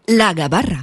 La Gabarra.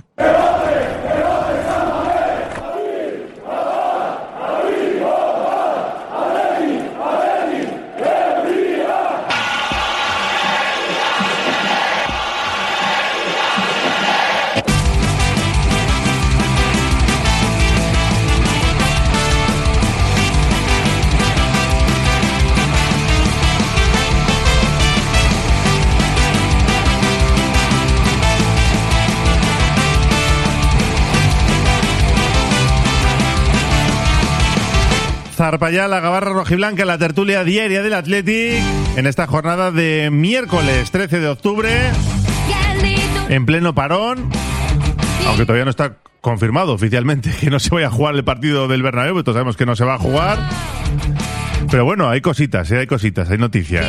Zarpa ya la Gabarra rojiblanca, la tertulia diaria del Athletic, en esta jornada de miércoles 13 de octubre, en pleno parón, aunque todavía no está confirmado oficialmente que no se vaya a jugar el partido del Bernabéu, todos sabemos que no se va a jugar, pero bueno, hay cositas, hay noticias.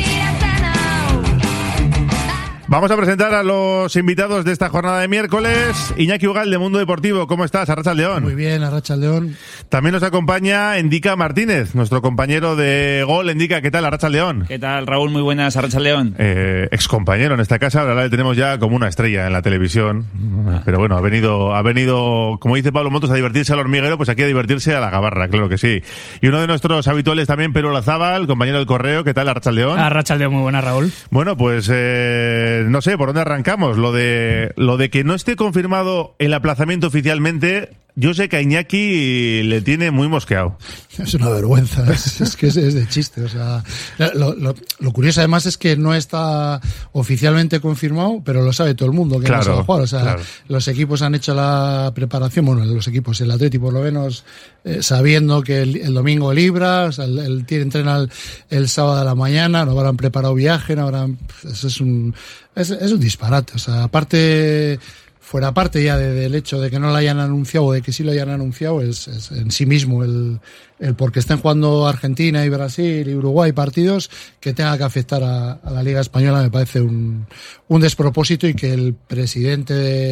Vamos a presentar a los invitados de esta jornada de miércoles. Iñaki Ugal, de Mundo Deportivo. ¿Cómo estás? Arratsaldeón. Muy bien, Arratsaldeón. También nos acompaña Endika Martínez, nuestro compañero de Gol. Endika, ¿qué tal? Arratsaldeón. ¿Qué tal, Raúl? Muy buenas, Arratsaldeón. Excompañero en esta casa, ahora le tenemos ya como una estrella en la televisión. Pero bueno, ha venido, como dice Pablo Motos, a divertirse al hormiguero, pues aquí a divertirse a la Gabarra, claro que sí. Y uno de nuestros habituales también, Pedro Olazábal, compañero del Correo. ¿Qué tal, Arratsaldeón? Arratsaldeón, muy buena, Raúl. Bueno, pues no sé, ¿por dónde arrancamos? Lo de que no esté confirmado el aplazamiento oficialmente, yo sé que a Iñaki le tiene muy mosqueado. Es una vergüenza, es que es de chiste. O sea, lo curioso además es que no está oficialmente confirmado, pero lo sabe todo el mundo que no se va a jugar. O sea, claro. Los equipos han hecho la preparación, bueno, los equipos, el Atleti por lo menos, sabiendo que el domingo libra, o sea, entrena el sábado a la mañana, no habrán preparado viaje, no habrán... Eso es un disparate. O sea, fuera parte ya del hecho de que no lo hayan anunciado o de que sí lo hayan anunciado, es en sí mismo el porque estén jugando Argentina y Brasil y Uruguay partidos que tenga que afectar a la Liga Española. Me parece un despropósito, y que el presidente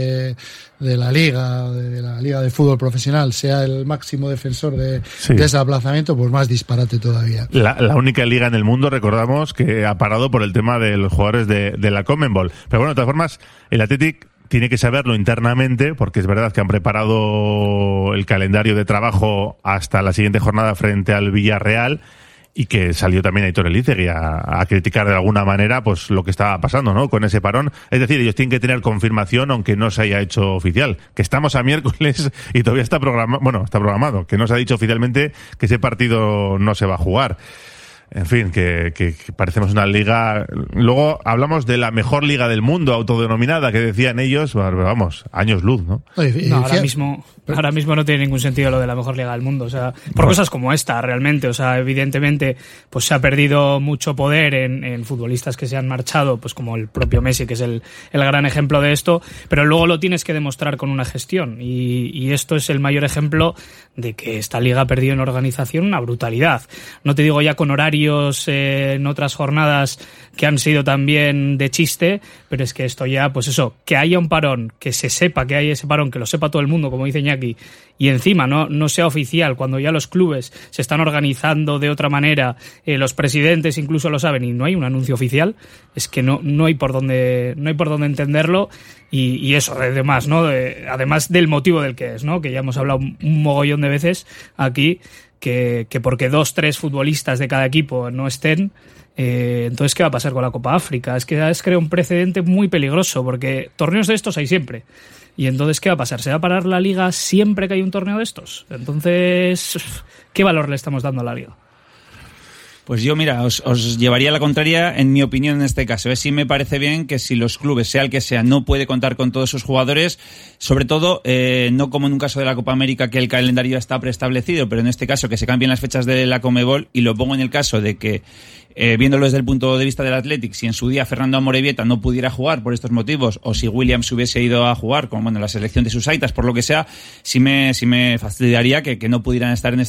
de la Liga de Fútbol Profesional sea el máximo defensor de ese aplazamiento, pues más disparate todavía. La única liga en el mundo, recordamos, que ha parado por el tema de los jugadores de la Conmebol. Pero bueno, de todas formas, el Athletic tiene que saberlo internamente, porque es verdad que han preparado el calendario de trabajo hasta la siguiente jornada frente al Villarreal, y que salió también Aitor Elizegui a criticar de alguna manera pues lo que estaba pasando, ¿no?, con ese parón. Es decir, ellos tienen que tener confirmación, aunque no se haya hecho oficial. Que estamos a miércoles y todavía está programado, que no se ha dicho oficialmente que ese partido no se va a jugar. En fin, que parecemos una liga... Luego hablamos de la mejor liga del mundo, autodenominada, que decían ellos, vamos, años luz, ¿no? No, ahora mismo no tiene ningún sentido lo de la mejor liga del mundo, o sea, por cosas como esta, realmente. O sea, evidentemente, pues se ha perdido mucho poder en futbolistas que se han marchado, pues como el propio Messi, que es el gran ejemplo de esto, pero luego lo tienes que demostrar con una gestión, y esto es el mayor ejemplo de que esta liga ha perdido en organización una brutalidad. No te digo ya con horarios en otras jornadas que han sido también de chiste, pero es que esto ya, pues eso, que haya un parón, que se sepa que hay ese parón, que lo sepa todo el mundo, como dice Iñaki, y encima no sea oficial, cuando ya los clubes se están organizando de otra manera, los presidentes incluso lo saben, y no hay un anuncio oficial, es que no hay por dónde entenderlo. Y eso, además, ¿no? Además del motivo del que es, ¿no?, que ya hemos hablado un mogollón de veces aquí, que porque 2-3 futbolistas de cada equipo no estén, entonces ¿qué va a pasar con la Copa África? Es que crea un precedente muy peligroso, porque torneos de estos hay siempre. Y entonces ¿qué va a pasar? ¿Se va a parar la liga siempre que hay un torneo de estos? Entonces, ¿qué valor le estamos dando a la liga? Pues yo, mira, os llevaría a la contraria, en mi opinión, en este caso. Sí me parece bien que si los clubes, sea el que sea, no puede contar con todos sus jugadores, sobre todo, no como en un caso de la Copa América, que el calendario ya está preestablecido, pero en este caso que se cambien las fechas de la Conmebol, y lo pongo en el caso de que, viéndolo desde el punto de vista del Athletic, si en su día Fernando Amorebieta no pudiera jugar por estos motivos, o si Williams hubiese ido a jugar con la selección de sus aitas, por lo que sea, sí me fastidiaría que no pudieran estar en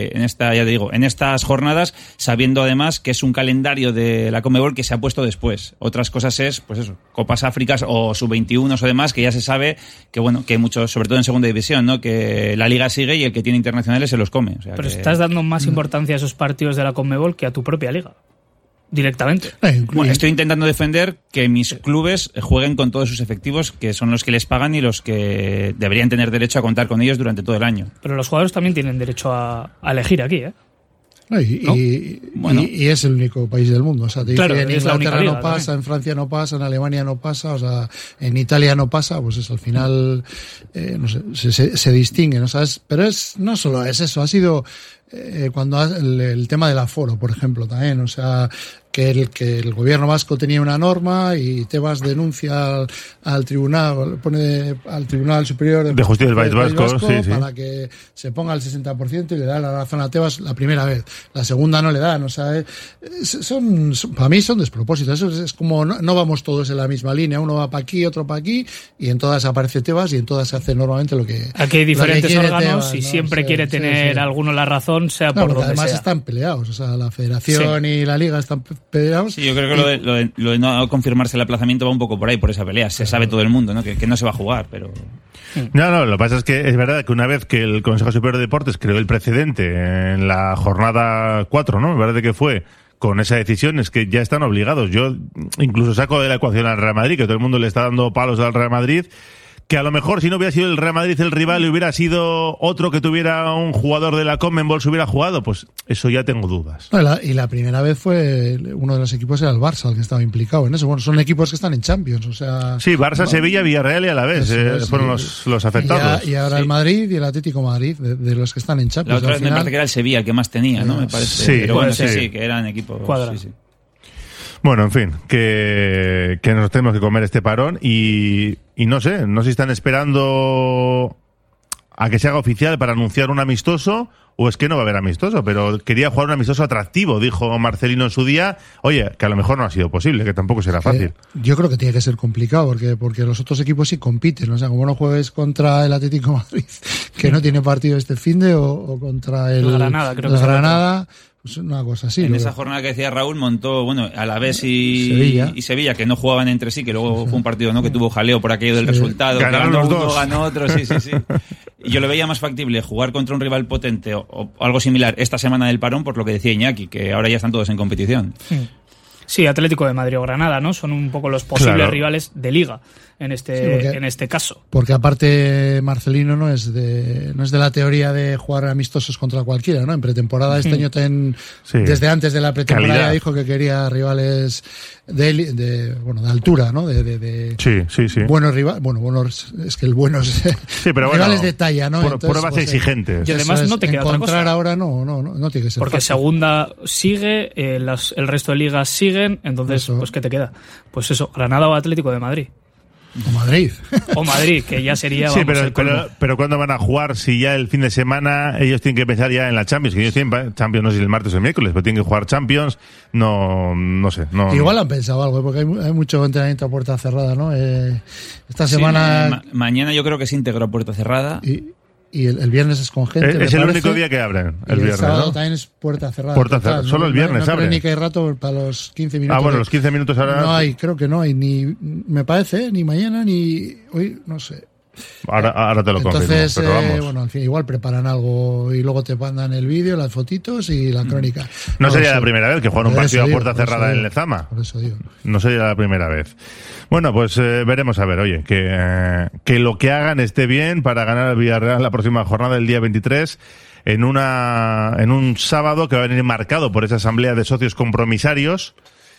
estas jornadas, sabiendo además que es un calendario de la Conmebol que se ha puesto después. Otras cosas es, pues eso, Copas Áfricas o Sub-21 o demás, que ya se sabe que hay muchos, sobre todo en segunda división, ¿no?, que la liga sigue y el que tiene internacionales se los come. O sea, pero estás dando más importancia a esos partidos de la Conmebol que a tu propia liga. directamente. Bueno, estoy intentando defender que mis clubes jueguen con todos sus efectivos, que son los que les pagan y los que deberían tener derecho a contar con ellos durante todo el año. Pero los jugadores también tienen derecho a elegir aquí, ¿eh? Y es el único país del mundo. O sea, te claro, dice, en Inglaterra liga, no pasa, en Francia no pasa, en Alemania no pasa, o sea, en Italia no pasa, pues eso, al final, no sé, se distingue, ¿no sabes? Pero no solo es eso, ha sido cuando el tema del aforo, por ejemplo, también, o sea, que el gobierno vasco tenía una norma y Tebas denuncia al tribunal, pone al Tribunal Superior de Justicia del País Vasco sí, para que se ponga el 60% y le da la razón a Tebas la primera vez. La segunda no le dan, o sea, para mí son despropósitos. Eso es como no vamos todos en la misma línea, uno va para aquí, otro para aquí, y en todas aparece Tebas y en todas se hace normalmente lo que aquí hay diferentes órganos Tebas, y ¿no? siempre quiere tener alguno la razón, sea por donde además sea. Están peleados, o sea, la Federación y la Liga están peleados. Sí, yo creo que lo de no confirmarse el aplazamiento va un poco por ahí, por esa pelea. Se sabe todo el mundo, ¿no? Que no se va a jugar, pero... No, lo que pasa es que es verdad que una vez que el Consejo Superior de Deportes creó el precedente en la jornada 4, ¿no? Me parece que fue con esa decisión, es que ya están obligados. Yo incluso saco de la ecuación al Real Madrid, que todo el mundo le está dando palos al Real Madrid, que a lo mejor si no hubiera sido el Real Madrid el rival y hubiera sido otro que tuviera un jugador de la Conmebol se hubiera jugado, pues eso ya tengo dudas. Y la primera vez fue uno de los equipos era el Barça el que estaba implicado en eso. Bueno, son equipos que están en Champions, o sea... Sí, Barça, Sevilla, Villarreal y a la vez fueron los afectados. Y ahora el Madrid y el Atlético Madrid, de los que están en Champions. La otra vez me parece que era el Sevilla el que más tenía, ¿no? Me parece. Sí, pero bueno, sí, que eran equipos... Sí. Bueno, en fin, que nos tenemos que comer este parón y no sé si están esperando a que se haga oficial para anunciar un amistoso o es que no va a haber amistoso, pero quería jugar un amistoso atractivo, dijo Marcelino en su día. Oye, que a lo mejor no ha sido posible, que tampoco será fácil. Yo creo que tiene que ser complicado porque los otros equipos sí compiten, o sea, como no juegues contra el Atlético de Madrid, que no tiene partido este finde, o contra el Granada, creo que Granada. Pues una cosa así. En esa jornada que decía Raúl montó, bueno, Alavés y Sevilla, que no jugaban entre sí, que luego fue un partido, ¿no? Que tuvo jaleo por aquello del resultado. Ganaron los dos. Ganó otro, sí. Y yo lo veía más factible jugar contra un rival potente o algo similar esta semana del parón, por lo que decía Iñaki, que ahora ya están todos en competición. Sí, Atlético de Madrid o Granada, ¿no? Son un poco los posibles rivales de Liga en este caso. Porque aparte Marcelino no es de la teoría de jugar amistosos contra cualquiera, ¿no? En pretemporada este año desde antes de la pretemporada dijo que quería rivales de altura, ¿no? Sí. Buenos rivales, buenos, es que el bueno es rivales de talla, ¿no? Pruebas exigentes. Y además no te queda otra cosa. Ahora no tiene que ser porque fácil. segunda sigue, el resto de ligas siguen, entonces pues ¿qué te queda? Pues eso, Granada o Atlético de Madrid. O Madrid, que ya sería... Sí, pero ¿cuándo van a jugar? Si ya el fin de semana ellos tienen que pensar ya en la Champions, que ellos tienen Champions, no sé si el martes o el miércoles, pero tienen que jugar Champions, no sé. Igual han pensado algo, porque hay mucho entrenamiento a puerta cerrada, ¿no? Esta semana... Mañana yo creo que es íntegro a puerta cerrada. Y el viernes es con gente. Es el único día que abren, el viernes, sábado, ¿no? También es puerta cerrada. Puerta cerrada. Solo el viernes abre. No ni que hay rato para los 15 minutos. Bueno, los 15 minutos ahora... No hay, creo que no hay, me parece, ni mañana, ni hoy, no sé. Ahora te lo confirmo. Entonces, pero vamos. bueno, al fin, igual preparan algo y luego te mandan el vídeo, las fotitos y la crónica. No sería la primera vez que juegan un partido a puerta cerrada en Lezama. Por eso digo. No sería la primera vez. Bueno, pues veremos a ver, oye, que lo que hagan esté bien para ganar al Villarreal la próxima jornada del día 23 en un sábado que va a venir marcado por esa asamblea de socios compromisarios,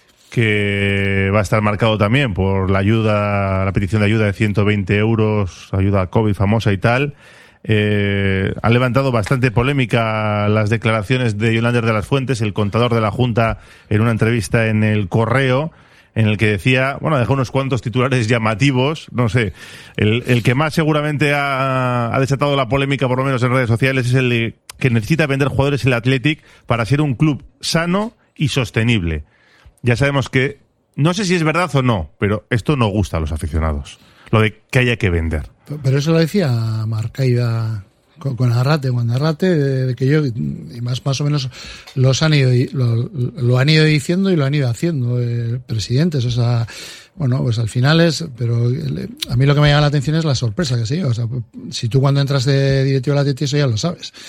que va a estar marcado también por la petición de ayuda de 120 euros, ayuda a COVID famosa y tal. Han levantado bastante polémica las declaraciones de Yolander de las Fuentes, el contador de la Junta, en una entrevista en El Correo, en el que decía, dejó unos cuantos titulares llamativos, no sé, el que más seguramente ha desatado la polémica, por lo menos en redes sociales, es el que necesita vender jugadores el Athletic para ser un club sano y sostenible. Ya sabemos que, no sé si es verdad o no, pero esto no gusta a los aficionados, lo de que haya que vender. Pero eso lo decía Marcaida con Arrate, de que yo, y más o menos lo han ido diciendo y lo han ido haciendo presidentes, o sea, pues al final pero a mí lo que me llama la atención es la sorpresa que sí, o sea, si tú cuando entras de directivo de la TT eso ya lo sabes. O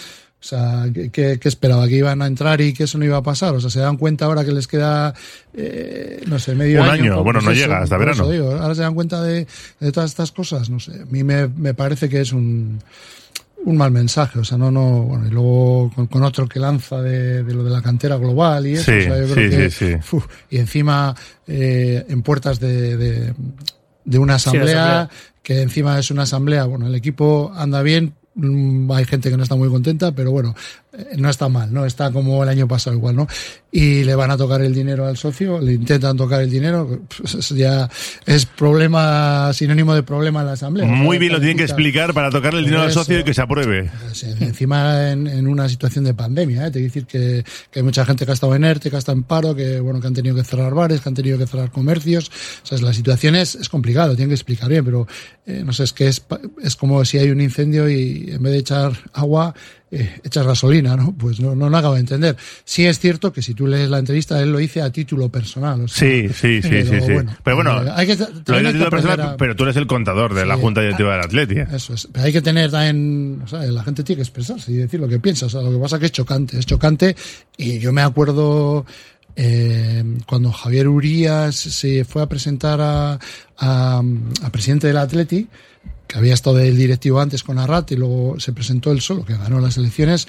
sea, ¿qué esperaba? ¿Que iban a entrar y que eso no iba a pasar? O sea, ¿se dan cuenta ahora que les queda, no sé, medio un año? Bueno, no llega hasta verano. Digo, ahora se dan cuenta de todas estas cosas, no sé. A mí me parece que es un mal mensaje, o sea, bueno, y luego con otro que lanza de lo de la cantera global y eso, sí, o sea, yo creo que, sí. Y encima en puertas de una asamblea, que encima es una asamblea, bueno, el equipo anda bien, hay gente que no está muy contenta, pero bueno, no está mal, no está como el año pasado igual, ¿no? Y le van a tocar el dinero al socio, le intentan tocar el dinero, pues ya es problema, sinónimo de problema en la asamblea. Muy bien lo tienen que explicar para tocarle el dinero al socio y que se apruebe. Pues, encima en una situación de pandemia, te quiero decir que hay mucha gente que ha estado inerte, que ha estado en paro, que bueno, que han tenido que cerrar bares, que han tenido que cerrar comercios. O sea, la situación es complicada, tienen que explicar bien, pero no sé, es que es como si hay un incendio y en vez de echar agua, echas gasolina, ¿no? Pues no acabo de entender. Sí es cierto que si tú lees la entrevista, él lo dice a título personal. O sea, sí. Pero bueno, hay que, lo dice a título personal, pero tú eres el contador de la Junta Directiva del Atleti. Eso es. Pero hay que tener también, o sea, la gente tiene que expresarse y decir lo que piensa. O sea, lo que pasa es que es chocante. Y yo me acuerdo cuando Javier Urías se fue a presentar a presidente del Atleti, que había estado del directivo antes con Arrat y luego se presentó él solo, que ganó las elecciones.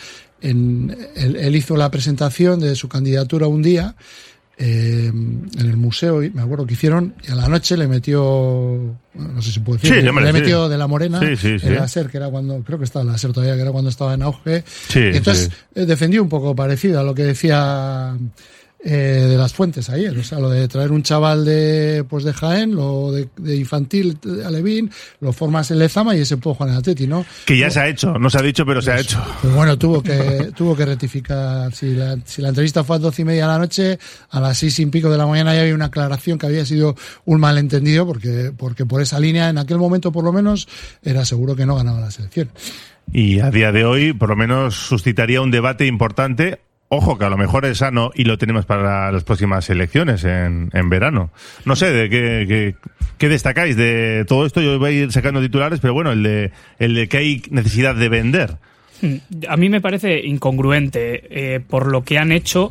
Él hizo la presentación de su candidatura un día en el museo, y me acuerdo que hicieron, y a la noche le metió, no sé si puedo decir, le metió de la Morena en la SER, que era cuando, creo que estaba en la SER todavía, que era cuando estaba en auge. Y entonces defendió un poco parecido a lo que decía de las Fuentes ayer, o sea, lo de traer un chaval de Jaén, lo de infantil a Alevín, lo formas en Lezama y ese puede jugar en Atleti, ¿no? Que ya se ha hecho, no se ha dicho, pero se ha hecho. Pues bueno, tuvo que rectificar. Si la entrevista fue a 12:30 de la noche, a las 6:00 de la mañana ya había una aclaración que había sido un malentendido, porque por esa línea, en aquel momento por lo menos, era seguro que no ganaba la selección. Y a día de hoy, por lo menos, suscitaría un debate importante. Ojo, que a lo mejor es sano y lo tenemos para las próximas elecciones en verano. No sé, ¿de qué destacáis de todo esto? Yo voy a ir sacando titulares, pero bueno, el de que hay necesidad de vender. A mí me parece incongruente por lo que han hecho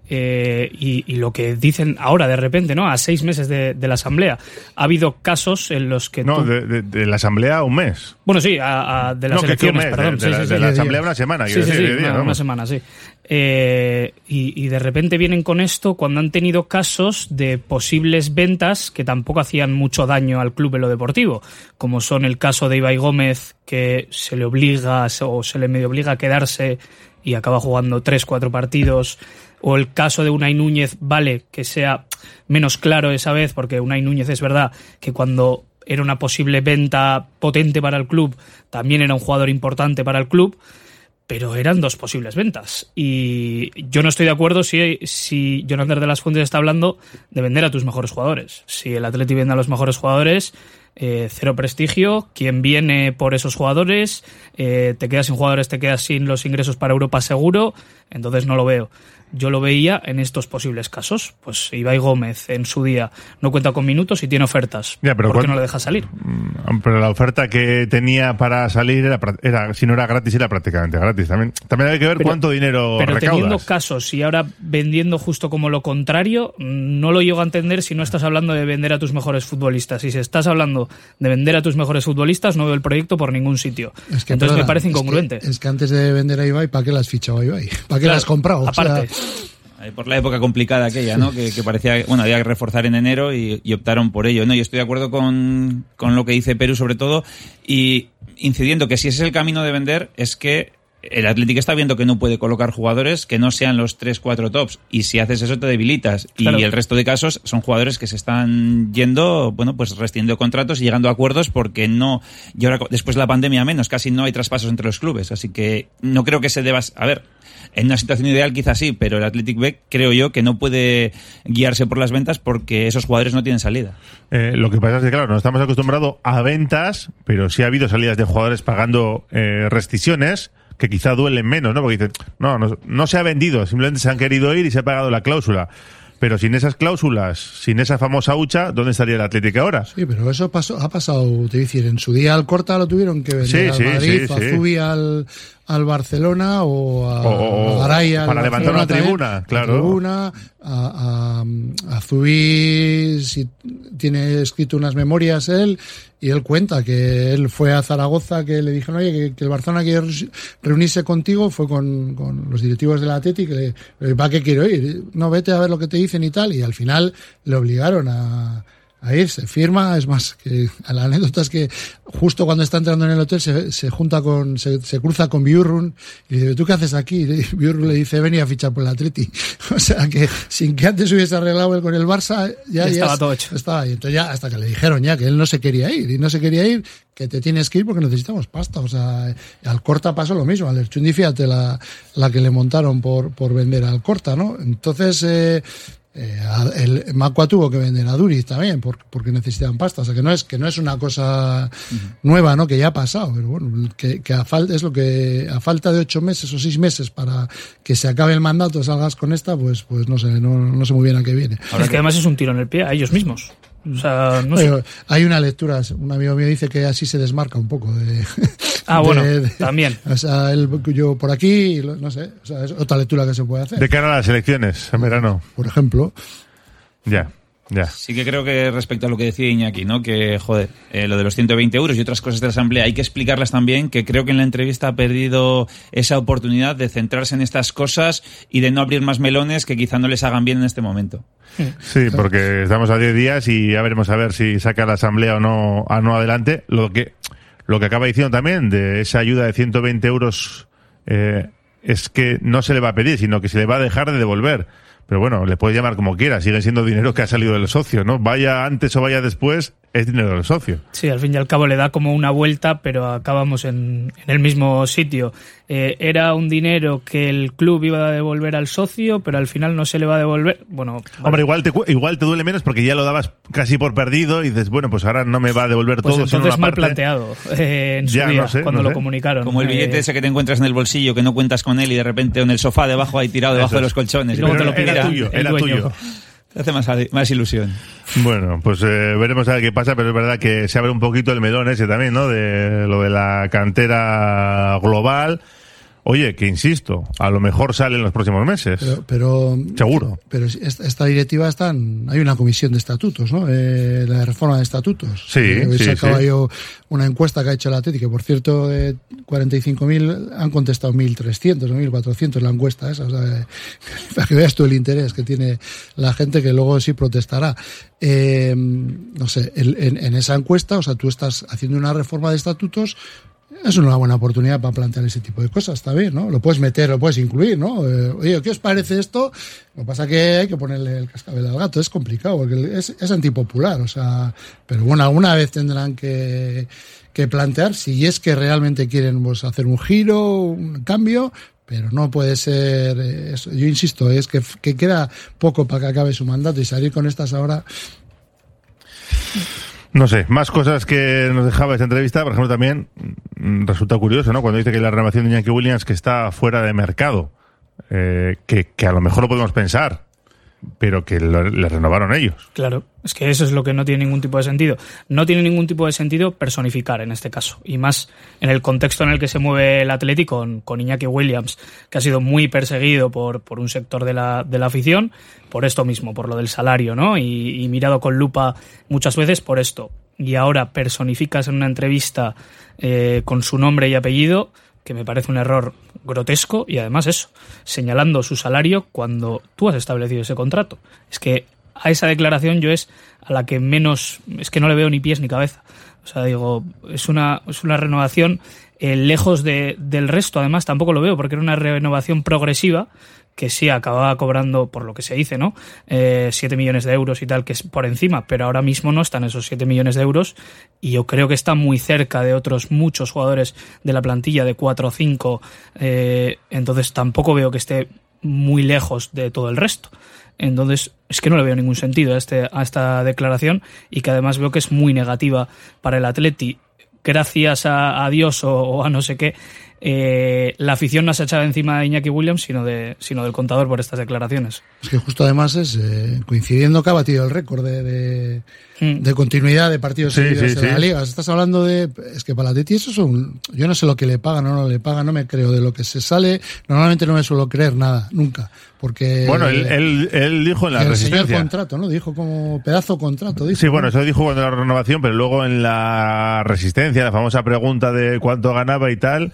y lo que dicen ahora de repente, ¿no? A 6 meses de la asamblea. Ha habido casos en los que de la asamblea a un mes. Bueno, sí, de las elecciones, perdón. De la asamblea una semana. Una semana, sí. Y de repente vienen con esto cuando han tenido casos de posibles ventas que tampoco hacían mucho daño al club en lo deportivo, como son el caso de Ibai Gómez, que se le obliga o se le medio obliga a quedarse y acaba jugando 3-4 partidos, o el caso de Unai Núñez, vale, que sea menos claro esa vez, porque Unai Núñez es verdad que cuando era una posible venta potente para el club, también era un jugador importante para el club, pero eran 2 posibles ventas. Y yo no estoy de acuerdo si Jonathan de las Fuentes está hablando de vender a tus mejores jugadores. Si el Atleti vende a los mejores jugadores, cero prestigio. Quien viene por esos jugadores, te quedas sin jugadores, te quedas sin los ingresos para Europa seguro. Entonces no lo veo. Yo lo veía en estos posibles casos. Pues Ibai Gómez en su día no cuenta con minutos y tiene ofertas. ¿Por qué no le deja salir? Pero la oferta que tenía para salir era si no era gratis, era prácticamente gratis. También hay que ver cuánto dinero recaudas. Pero teniendo casos y ahora vendiendo justo como lo contrario, no lo llego a entender si no estás hablando de vender a tus mejores futbolistas. Y si estás hablando de vender a tus mejores futbolistas, no veo el proyecto por ningún sitio. Entonces me parece incongruente. Es que antes de vender a Ibai, ¿para qué la has fichado a Ibai? ¿Para qué la has comprado? Aparte. Por la época complicada aquella, ¿no? Que parecía, bueno, había que reforzar en enero y optaron por ello, ¿no? Yo estoy de acuerdo con lo que dice Perú sobre todo, y incidiendo que si ese es el camino de vender, es que el Atlético está viendo que no puede colocar jugadores que no sean los 3-4 tops, y si haces eso te debilitas. Claro. Y el resto de casos son jugadores que se están yendo, bueno, pues rescindiendo contratos y llegando a acuerdos porque no, y ahora después de la pandemia menos, casi no hay traspasos entre los clubes, así que no creo que se deba, a ver, en una situación ideal quizás sí, pero el Athletic B creo yo que no puede guiarse por las ventas porque esos jugadores no tienen salida. Lo que pasa es que claro, no estamos acostumbrados a ventas, pero sí ha habido salidas de jugadores pagando rescisiones que quizá duelen menos, ¿no? Porque dicen, no se ha vendido, simplemente se han querido ir y se ha pagado la cláusula. Pero sin esas cláusulas, sin esa famosa hucha, ¿dónde estaría el Atlético ahora? Sí, pero eso ha pasado, te voy a decir, en su día al Corta lo tuvieron que vender al Madrid, a Zubi al al Barcelona o a Garay para levantar una tribuna, claro. A Zubí, si tiene escrito unas memorias él, y él cuenta que él fue a Zaragoza, que le dijeron, oye, que el Barcelona quiere reunirse contigo, fue con los directivos del Atleti, que ¿para qué quiero ir? No, vete a ver lo que te dicen y tal, y al final le obligaron a irse, firma, es más, que la anécdota es que justo cuando está entrando en el hotel se cruza con Bjurrun y le dice, ¿tú qué haces aquí? Y Bjurrun le dice, venía a fichar por el Atleti. O sea que sin que antes hubiese arreglado él con el Barça, ya estaba todo hecho. Estaba ahí. Entonces ya hasta que le dijeron ya que él no se quería ir, que te tienes que ir porque necesitamos pasta. O sea, al Corta pasó lo mismo, al Erchundi, fíjate la que le montaron por vender al Corta, ¿no? Entonces, el Macua tuvo que vender a Duriz también porque necesitaban pasta, o sea que no es una cosa nueva, ¿no? Que ya ha pasado, pero bueno, que a falta de 8 meses o 6 meses para que se acabe el mandato salgas con esta, pues no sé muy bien a qué viene. Ahora es que además es un tiro en el pie a ellos mismos. O sea, no sé. Hay una lectura, un amigo mío dice que así se desmarca un poco de... también. O sea, yo por aquí, no sé, o sea, es otra lectura que se puede hacer. De cara a las elecciones en verano. Por ejemplo. Ya. Sí que creo que respecto a lo que decía Iñaki, ¿no? Que, lo de los 120 euros y otras cosas de la Asamblea hay que explicarlas también, que creo que en la entrevista ha perdido esa oportunidad de centrarse en estas cosas y de no abrir más melones que quizá no les hagan bien en este momento. Sí, porque estamos a 10 días y ya veremos a ver si saca la Asamblea o no adelante. Lo que acaba diciendo también de esa ayuda de 120 euros es que no se le va a pedir, sino que se le va a dejar de devolver. Pero bueno, le puedes llamar como quieras, sigue siendo dinero que ha salido del socio, ¿no? Vaya antes o vaya después, es dinero del socio. Sí, al fin y al cabo le da como una vuelta, pero acabamos en el mismo sitio. Era un dinero que el club iba a devolver al socio, pero al final no se le va a devolver. Bueno, hombre, igual te duele menos porque ya lo dabas casi por perdido y dices, bueno, pues ahora no me va a devolver pues todo. Entonces mal planteado en su día, cuando lo comunicaron. Como el billete ese que te encuentras en el bolsillo, que no cuentas con él y de repente en el sofá debajo ahí tirado debajo de los colchones. Y luego te lo pide era tuyo. Te hace más ilusión. Bueno, pues veremos a ver qué pasa, pero es verdad que se abre un poquito el melón ese también, ¿no? De lo de la cantera global. Oye, que insisto, a lo mejor sale en los próximos meses. Pero seguro. Pero esta directiva hay una comisión de estatutos, ¿no? La reforma de estatutos. Sí, hoy sacaba sí. yo una encuesta que ha hecho la Atleti, que por cierto de 45.000 han contestado 1.300 o 1.400 la encuesta esa. O sea, para que veas tú el interés que tiene la gente, que luego sí protestará. No sé, en esa encuesta, o sea, tú estás haciendo una reforma de estatutos. Es una buena oportunidad para plantear ese tipo de cosas, está bien, ¿no? Lo puedes meter, lo puedes incluir, ¿no? Oye, ¿qué os parece esto? Lo que pasa es que hay que ponerle el cascabel al gato, es complicado, porque es antipopular, o sea, pero bueno, alguna vez tendrán que plantear si es que realmente quieren hacer un giro, un cambio, pero no puede ser eso. Yo insisto, es que queda poco para que acabe su mandato y salir con estas ahora. No sé, más cosas que nos dejaba esta entrevista. Por ejemplo, también resulta curioso, ¿no? Cuando dice que la renovación de Iñaki Williams que está fuera de mercado, que a lo mejor lo podemos pensar, pero que le renovaron ellos. Claro, es que eso es lo que no tiene ningún tipo de sentido. No tiene ningún tipo de sentido personificar en este caso, y más en el contexto en el que se mueve el Atleti con Iñaki Williams, que ha sido muy perseguido por un sector de la afición, por esto mismo, por lo del salario, ¿no? Y mirado con lupa muchas veces por esto. Y ahora personificas en una entrevista con su nombre y apellido, que me parece un error grotesco, y además eso, señalando su salario cuando tú has establecido ese contrato. Es que a esa declaración yo es a la que menos, es que no le veo ni pies ni cabeza. O sea, digo, es una renovación lejos del resto, además tampoco lo veo, porque era una renovación progresiva que sí acababa cobrando, por lo que se dice, ¿no? 7 millones de euros y tal, que es por encima, pero ahora mismo no están esos 7 millones de euros, y yo creo que está muy cerca de otros muchos jugadores de la plantilla, de 4 o 5, entonces tampoco veo que esté muy lejos de todo el resto. Entonces, es que no le veo ningún sentido a esta declaración, y que además veo que es muy negativa para el Atleti. Gracias a Dios o a no sé qué, la afición no se ha echado encima de Iñaki Williams, sino del contador por estas declaraciones. Es que justo además es coincidiendo que ha batido el récord de continuidad de partidos seguidos en la Liga. Estás hablando es que para el Atleti eso yo no sé lo que le pagan o no le pagan, no me creo de lo que se sale. Normalmente no me suelo creer nada, nunca. Porque bueno, él dijo en la Resistencia. El señor contrato, ¿no? Dijo como pedazo contrato. Dijo, sí, bueno, eso dijo cuando la renovación, pero luego en la Resistencia, la famosa pregunta de cuánto ganaba y tal,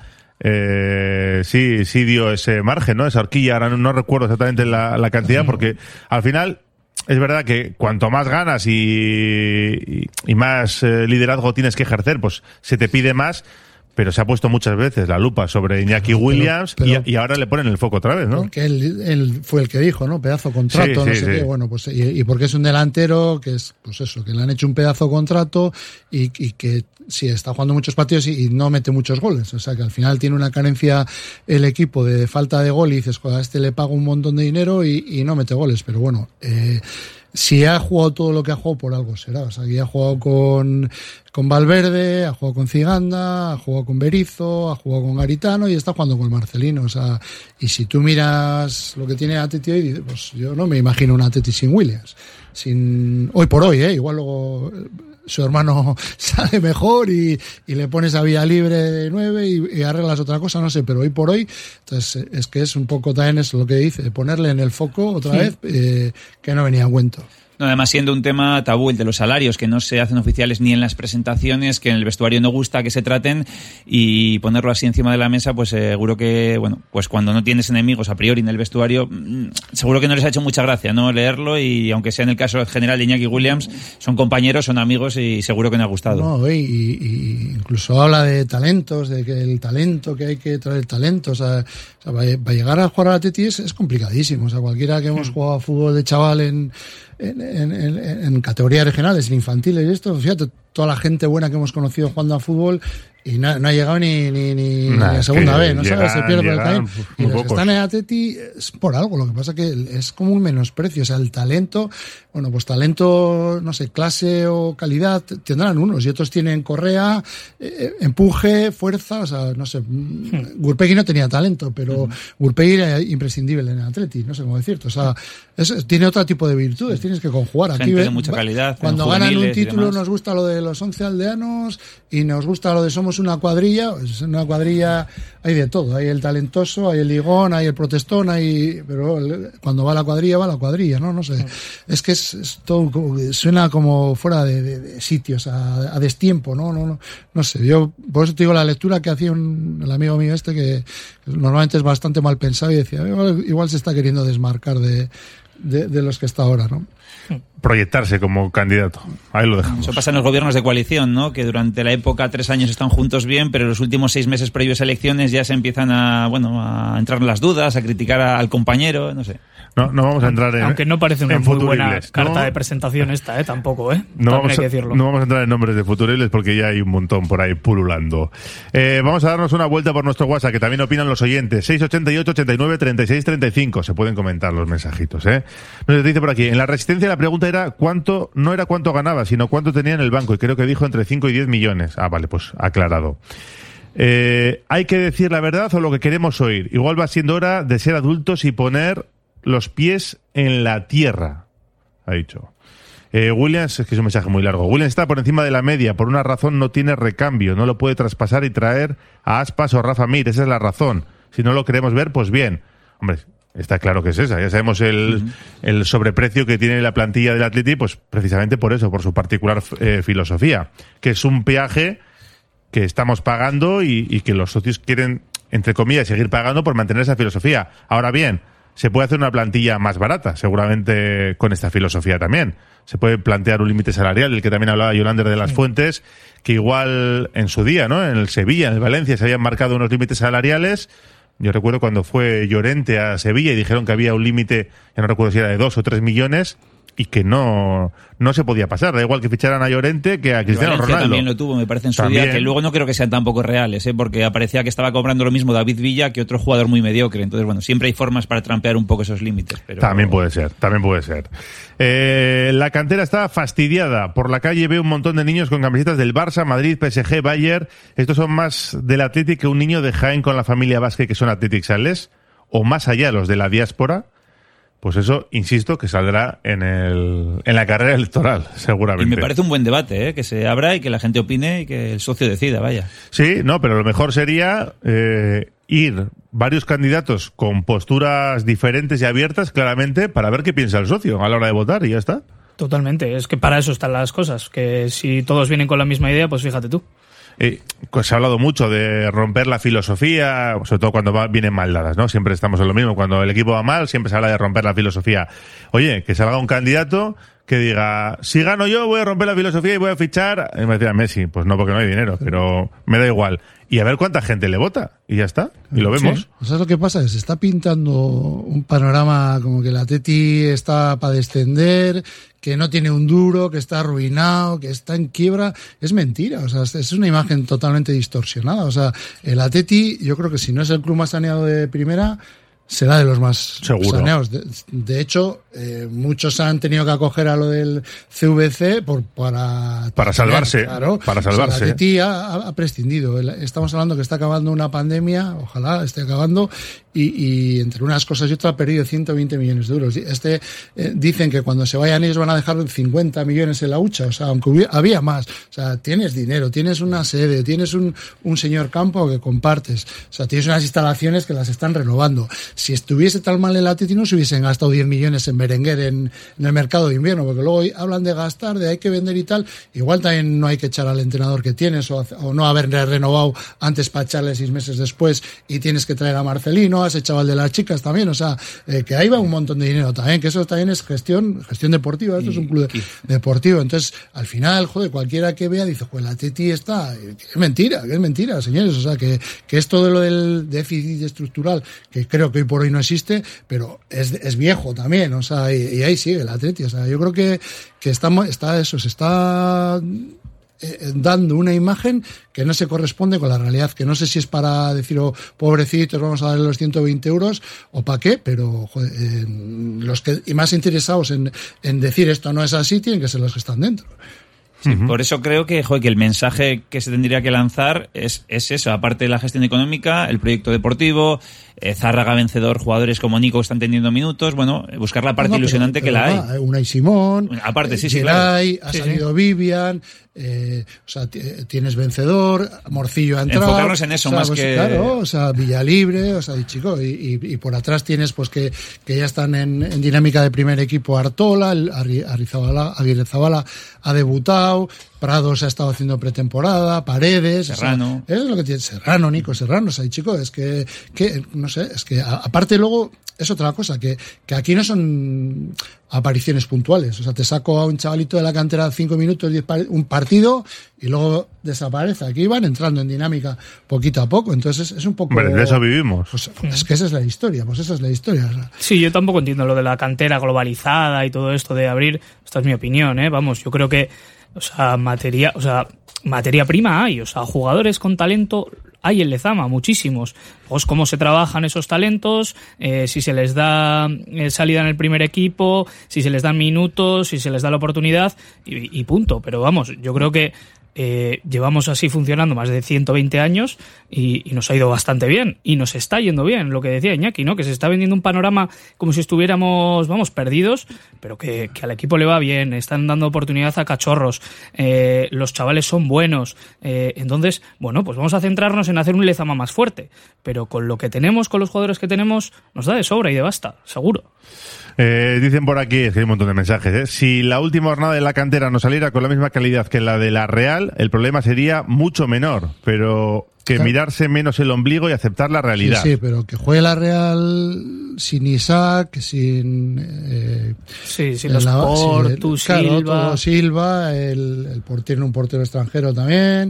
sí dio ese margen, ¿no? Esa horquilla, ahora no recuerdo exactamente la cantidad, porque al final es verdad que cuanto más ganas y más liderazgo tienes que ejercer, pues se te pide más. Pero se ha puesto muchas veces la lupa sobre Iñaki Williams y ahora le ponen el foco otra vez, ¿no? Porque él fue el que dijo, ¿no? Pedazo contrato, no sé qué. Bueno, pues y porque es un delantero que es, pues eso, que le han hecho un pedazo contrato y que sí está jugando muchos partidos y no mete muchos goles. O sea que al final tiene una carencia el equipo de falta de gol y dices, a este le pago un montón de dinero y no mete goles. Pero bueno, si ha jugado todo lo que ha jugado, por algo será. O sea, que ha jugado con Valverde, ha jugado con Ciganda, ha jugado con Berizzo, ha jugado con Garitano y está jugando con Marcelino. O sea, y si tú miras lo que tiene Atleti hoy, pues yo no me imagino un Atleti sin Williams. Hoy por hoy, igual luego su hermano sale mejor y le pones a vía libre de 9 y arreglas otra cosa, no sé, pero hoy por hoy, entonces es que es un poco también eso lo que dice, ponerle en el foco otra vez, que no venía a cuento. No, además siendo un tema tabú el de los salarios, que no se hacen oficiales ni en las presentaciones, que en el vestuario no gusta que se traten, y ponerlo así encima de la mesa, pues seguro que, bueno, pues cuando no tienes enemigos a priori en el vestuario, seguro que no les ha hecho mucha gracia, ¿no? Leerlo, y aunque sea en el caso general de Iñaki Williams, son compañeros, son amigos y seguro que no ha gustado. No, y incluso habla de talentos, de que el talento, que hay que traer talento, o sea va a llegar a jugar al Atleti es complicadísimo, o sea, cualquiera que hemos jugado a fútbol de chaval en categorías regionales, en infantiles y esto, fíjate, toda la gente buena que hemos conocido jugando a fútbol y no ha llegado ni a segunda vez, ¿no sabes? Se pierde el camino. Y los que están en Atleti es por algo, lo que pasa que es como un menosprecio, o sea, el talento, bueno, pues talento, no sé, clase o calidad tendrán unos y otros tienen correa, empuje, fuerza, o sea, no sé, Gurpegui no tenía talento, pero Gurpegui era imprescindible en el Atleti, no sé cómo decirte, o sea, tiene otro tipo de virtudes, tienes que conjugar. Aquí de mucha calidad. Cuando ganan un título nos gusta lo de los 11 aldeanos y nos gusta lo de somos una cuadrilla. Pues en una cuadrilla hay de todo, hay el talentoso, hay el ligón, hay el protestón, pero cuando va la cuadrilla, ¿no? No sé. Es que es todo, suena como fuera de sitios, a destiempo, ¿no? No sé. Yo, por eso te digo, la lectura que hacía el amigo mío que normalmente es bastante mal pensado y decía, igual se está queriendo desmarcar de los que está ahora, ¿no? Proyectarse como candidato. Ahí lo dejamos. Eso pasa en los gobiernos de coalición, ¿no? Que durante la época 3 años están juntos bien, pero en los últimos 6 meses previos a elecciones ya se empiezan a entrar las dudas, a criticar al compañero, no sé. No vamos a entrar en aunque no parece una muy buena carta de presentación esta, tampoco, No vamos a entrar en nombres de futuribles porque ya hay un montón por ahí pululando. Vamos a darnos una vuelta por nuestro WhatsApp, que también opinan los oyentes. 688 89 36 35. Se pueden comentar los mensajitos, Nos dice por aquí, en la Resistencia la pregunta era no era cuánto ganaba, sino cuánto tenía en el banco, y creo que dijo entre 5 y 10 millones. Ah, vale, pues aclarado. ¿Hay que decir la verdad o lo que queremos oír? Igual va siendo hora de ser adultos y poner los pies en la tierra, ha dicho. Williams, es que es un mensaje muy largo. Williams está por encima de la media, por una razón no tiene recambio, no lo puede traspasar y traer a Aspas o Rafa Mir, esa es la razón. Si no lo queremos ver, pues bien. Hombre, está claro que es esa. Ya sabemos el sobreprecio que tiene la plantilla del Atleti, pues precisamente por eso, por su particular filosofía, que es un peaje que estamos pagando y que los socios quieren, entre comillas, seguir pagando por mantener esa filosofía. Ahora bien, se puede hacer una plantilla más barata, seguramente con esta filosofía también. Se puede plantear un límite salarial, del que también hablaba Yolander de las Fuentes, que igual en su día, ¿no? En el Sevilla, en el Valencia, se habían marcado unos límites salariales. Yo recuerdo cuando fue Llorente a Sevilla y dijeron que había un límite, ya no recuerdo si era de 2 o 3 millones, y que no se podía pasar. Da igual que ficharan a Llorente que a Cristiano Ronaldo. También lo tuvo, me parece, en su día, que luego no creo que sean tampoco reales, porque parecía que estaba cobrando lo mismo David Villa que otro jugador muy mediocre. Entonces, bueno, siempre hay formas para trampear un poco esos límites. Pero... También puede ser. La cantera está fastidiada. Por la calle veo un montón de niños con camisetas del Barça, Madrid, PSG, Bayern. Estos son más del Athletic que un niño de Jaén con la familia Vázquez que son Athletic Sales, o más allá los de la diáspora. Pues eso, insisto, que saldrá en la carrera electoral, seguramente. Y me parece un buen debate, que se abra y que la gente opine y que el socio decida, vaya. Sí, no, pero lo mejor sería ir varios candidatos con posturas diferentes y abiertas, claramente, para ver qué piensa el socio a la hora de votar y ya está. Totalmente, es que para eso están las cosas, que si todos vienen con la misma idea, pues fíjate tú. Pues se ha hablado mucho de romper la filosofía, sobre todo cuando vienen mal dadas, ¿no? Siempre estamos en lo mismo. Cuando el equipo va mal, siempre se habla de romper la filosofía. Oye, que salga un candidato que diga, si gano yo, voy a romper la filosofía y voy a fichar. Y me decía Messi, pues no, porque no hay dinero, pero me da igual. Y a ver cuánta gente le vota. Y ya está. Y lo vemos. Sí. O sea, lo que pasa es que se está pintando un panorama como que el Atleti está para descender, que no tiene un duro, que está arruinado, que está en quiebra. Es mentira. O sea, es una imagen totalmente distorsionada. O sea, el Atleti, yo creo que si no es el club más saneado de primera, será de los más saneados. De hecho, muchos han tenido que acoger a lo del CVC para salvarse. Claro, para salvarse. O sea, el Atleti ha prescindido. Estamos hablando que está acabando una pandemia, ojalá esté acabando, y entre unas cosas y otras ha perdido 120 millones de euros. Dicen que cuando se vayan ellos van a dejar 50 millones en la hucha, o sea, aunque había más. O sea, tienes dinero, tienes una sede, tienes un señor campo que compartes, o sea, tienes unas instalaciones que las están renovando. Si estuviese tan mal el Atleti, no se hubiesen gastado 10 millones en Berenguer en el mercado de invierno, porque luego hablan de gastar, de hay que vender y tal. Igual también no hay que echar al entrenador que tienes o no haber renovado antes para echarle 6 meses después y tienes que traer a Marcelino, has echado al de las chicas también, o sea, que ahí va un montón de dinero también, que eso también es gestión deportiva, esto es un club deportivo. Entonces, al final, joder, cualquiera que vea dice, pues el Atleti está, que es mentira, señores, o sea, que esto de lo del déficit estructural, que creo que hoy por hoy no existe, pero es viejo también, o sea, y ahí sigue el Atleti, o sea, yo creo que se está dando una imagen que no se corresponde con la realidad, que no sé si es para decir, pobrecitos, vamos a darle los 120 euros o para qué, pero joder, los que más interesados en decir esto no es así tienen que ser los que están dentro. Sí, por eso creo que el mensaje que se tendría que lanzar es eso, aparte de la gestión económica, el proyecto deportivo, Zárraga vencedor, jugadores como Nico que están teniendo minutos, bueno, buscar la parte ilusionante que la hay. Unai Simón, aparte, Geray, claro. Ha salido Vivian, o sea, tienes vencedor, Morcillo ha entrado. Enfocarnos en eso, o sea, más pues, que... Claro, o sea, Villalibre, o sea, chico, y por atrás tienes pues que ya están en dinámica de primer equipo Artola, Aguirrezabala ha debutado, Prados ha estado haciendo pretemporada, Paredes, Serrano. O sea, es lo que tiene Nico Serrano, o sea, chico, es que no sé, es que aparte luego es otra cosa, que aquí no son apariciones puntuales, o sea, te saco a un chavalito de la cantera 5 minutos, un partido y luego desaparece. Aquí van entrando en dinámica poquito a poco, entonces es un poco... Bueno, de eso vivimos. Pues es que esa es la historia, o sea. Sí, yo tampoco entiendo lo de la cantera globalizada y todo esto de abrir, esta es mi opinión, vamos, yo creo que materia prima hay, o sea, jugadores con talento hay en Lezama, muchísimos. Pues cómo se trabajan esos talentos, si se les da salida en el primer equipo, si se les dan minutos, si se les da la oportunidad y punto. Pero vamos, yo creo que llevamos así funcionando más de 120 años y nos ha ido bastante bien y nos está yendo bien, lo que decía Iñaki, ¿no? Que se está vendiendo un panorama como si estuviéramos, perdidos, pero que al equipo le va bien, están dando oportunidad a cachorros, los chavales son buenos, entonces, bueno, pues vamos a centrarnos en hacer un Lezama más fuerte, pero con lo que tenemos, con los jugadores que tenemos, nos da de sobra y de basta, seguro. Dicen por aquí, es que hay un montón de mensajes, si la última jornada de la cantera no saliera con la misma calidad que la de la Real, el problema sería mucho menor, pero que mirarse menos el ombligo y aceptar la realidad. Sí, pero que juegue la Real sin Isaac, sin los Portu, Silva, el portero, un portero extranjero también.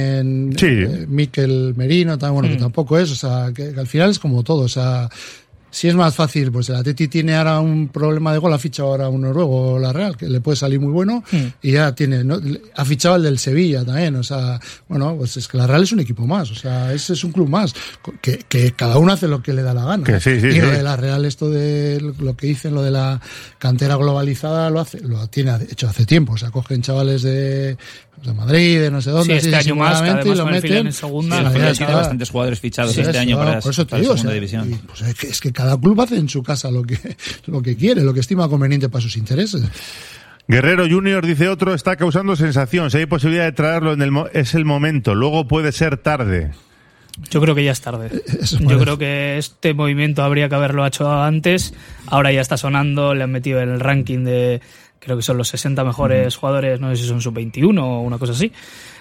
Tienen Mikel Merino, que tampoco es, o sea, que al final es como todo, o sea, si es más fácil, pues el Atleti tiene ahora un problema de gol, ha fichado ahora un noruego, la Real, que le puede salir muy bueno, y ya tiene, ¿no? Ha fichado el del Sevilla también, o sea, bueno, pues es que la Real es un equipo más, o sea, ese es un club más, que cada uno hace lo que le da la gana. Que sí, y lo de la Real, esto de lo que dicen, lo de la cantera globalizada, lo tiene hecho hace tiempo, o sea, cogen chavales de Madrid, de no sé dónde, este año más, que y lo meten en segunda. Tiene bastantes jugadores fichados este año para segunda división. Pues es que cada club hace en su casa lo que quiere, lo que estima conveniente para sus intereses. Guerrero Junior, dice otro, está causando sensación. Si hay posibilidad de traerlo, es el momento. Luego puede ser tarde. Yo creo que ya es tarde. Yo creo que este movimiento habría que haberlo hecho antes. Ahora ya está sonando, le han metido en el ranking de, creo que son los 60 mejores jugadores, no sé si son sub-21 o una cosa así.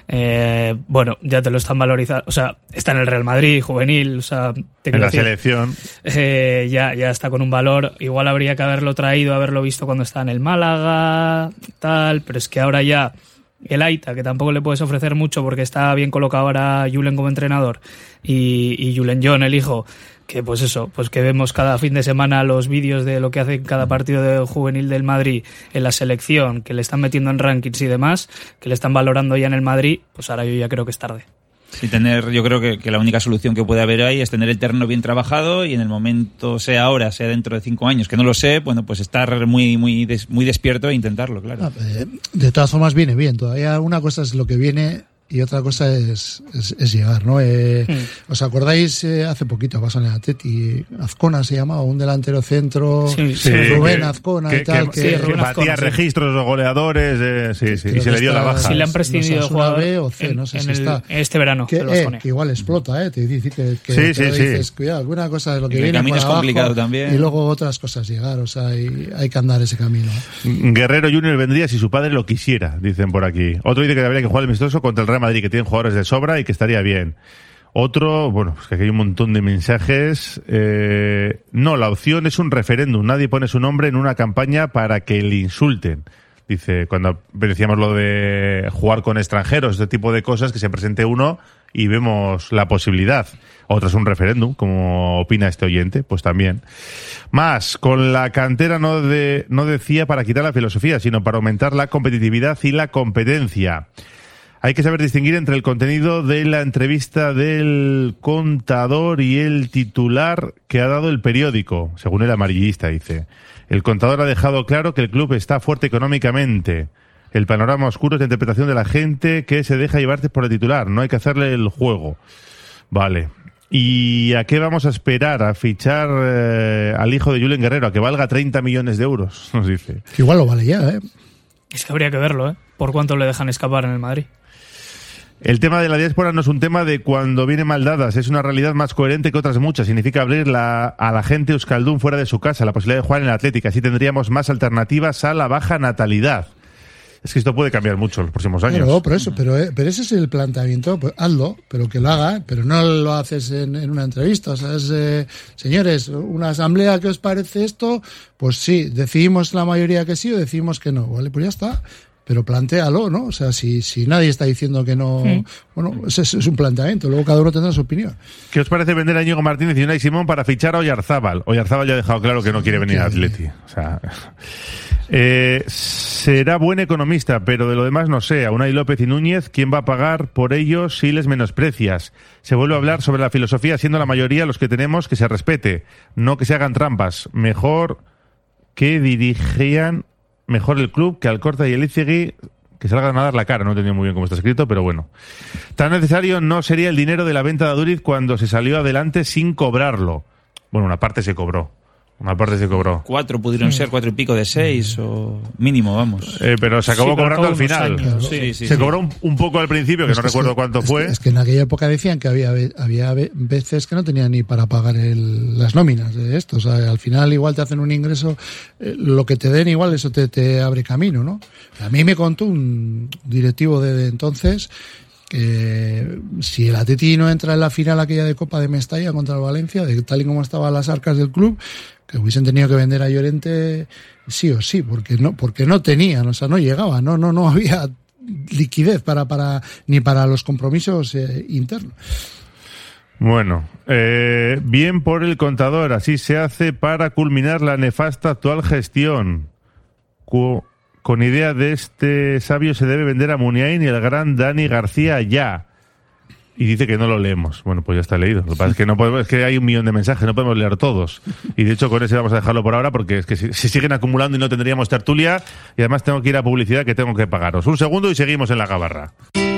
Bueno, ya te lo están valorizando, o sea, está en el Real Madrid, juvenil, o sea, en la selección. Ya está con un valor. Igual habría que haberlo traído, haberlo visto cuando estaba en el Málaga, tal, pero es que ahora ya el Aita, que tampoco le puedes ofrecer mucho porque está bien colocado ahora Julen como entrenador, y Julen John, el hijo, que pues eso, pues que vemos cada fin de semana los vídeos de lo que hace cada partido de juvenil del Madrid en la selección, que le están metiendo en rankings y demás, que le están valorando ya en el Madrid, pues ahora yo ya creo que es tarde. Sí, yo creo que la única solución que puede haber ahí es tener el terreno bien trabajado y en el momento, sea ahora, sea dentro de 5 años, que no lo sé, bueno, pues estar muy despierto e intentarlo, claro. De todas formas viene bien, todavía una cosa es lo que viene y otra cosa es llegar, ¿no? ¿Os acordáis? Hace poquito pasó en el Atleti, Azcona se llamaba, un delantero centro, Rubén Azcona y tal, que batía registros de goleadores, y se le dio la baja. Si le han prescindido de jugador B o C, no sé si está. Este verano. Que igual explota, te dice que dices, cuidado, alguna cosa es lo que viene. El camino es complicado también. Y luego otras cosas llegar, o sea, hay que andar ese camino. Guerrero Junior vendría si su padre lo quisiera, dicen por aquí. Otro dice que habría que jugar el amistoso contra el Real Madrid, que tienen jugadores de sobra y que estaría bien. Otro, bueno, es que aquí hay un montón de mensajes. No, la opción es un referéndum. Nadie pone su nombre en una campaña para que le insulten. Dice, cuando decíamos lo de jugar con extranjeros, este tipo de cosas, que se presente uno y vemos la posibilidad. Otra es un referéndum, como opina este oyente, pues también. Más, con la cantera no decía para quitar la filosofía, sino para aumentar la competitividad y la competencia. Hay que saber distinguir entre el contenido de la entrevista del contador y el titular que ha dado el periódico, según el amarillista, dice. El contador ha dejado claro que el club está fuerte económicamente. El panorama oscuro es la interpretación de la gente que se deja llevarse por el titular. No hay que hacerle el juego. Vale. ¿Y a qué vamos a esperar? A fichar al hijo de Julen Guerrero, a que valga 30 millones de euros, nos dice. Que igual lo vale ya, ¿eh? Es que habría que verlo, ¿eh? ¿Por cuánto le dejan escapar en el Madrid? El tema de la diáspora no es un tema de cuando viene mal dadas, es una realidad más coherente que otras muchas. Significa abrir a la gente euskaldun fuera de su casa, la posibilidad de jugar en el Atlético. Así tendríamos más alternativas a la baja natalidad. Es que esto puede cambiar mucho en los próximos años. Pero ese es el planteamiento. Pues hazlo, pero que lo haga, pero no lo haces en una entrevista. O sea, señores, una asamblea, ¿qué os parece esto? Pues sí, decidimos la mayoría que sí o decidimos que no. Vale, pues ya está. Pero plantéalo, ¿no? O sea, si nadie está diciendo que no... Bueno, ese es un planteamiento. Luego cada uno tendrá su opinión. ¿Qué os parece vender a Íñigo Martínez y Unai Simón para fichar a Oyarzábal? Oyarzábal ya ha dejado claro que no quiere venir a Atleti. O sea... será buen economista, pero de lo demás no sé. A Unai López y Núñez, ¿quién va a pagar por ellos si les menosprecias? Se vuelve a hablar sobre la filosofía, siendo la mayoría los que tenemos que se respete, no que se hagan trampas. Mejor que dirigían mejor el club que Alcorta y el Izegui, que salgan a dar la cara. No he entendido muy bien cómo está escrito, pero bueno. Tan necesario no sería el dinero de la venta de Aduriz cuando se salió adelante sin cobrarlo. Bueno, una parte se cobró. 4 pudieron ser, 4 y pico de 6 o mínimo, vamos. Pero se acabó cobrando al final. Sí, se cobró un poco al principio, que no recuerdo cuánto fue. Es que en aquella época decían que había veces que no tenían ni para pagar las nóminas de esto. O sea, al final igual te hacen un ingreso, lo que te den igual eso te abre camino, ¿no? A mí me contó un directivo de entonces que si el Atleti no entra en la final aquella de Copa de Mestalla contra el Valencia, de tal y como estaban las arcas del club, que hubiesen tenido que vender a Llorente sí o sí, porque no tenían, o sea, no llegaban, no había liquidez ni para los compromisos internos. Bueno, bien por el contador, así se hace para culminar la nefasta actual gestión. Con idea de este sabio se debe vender a Muniain y el gran Dani García ya. Y dice que no lo leemos. Bueno, pues ya está leído. Lo que pasa es que no podemos, es que hay 1 millón de mensajes, no podemos leer todos. Y de hecho con ese vamos a dejarlo por ahora porque es que se siguen acumulando y no tendríamos tertulia. Y además tengo que ir a publicidad que tengo que pagaros. Un segundo y seguimos en la gabarra.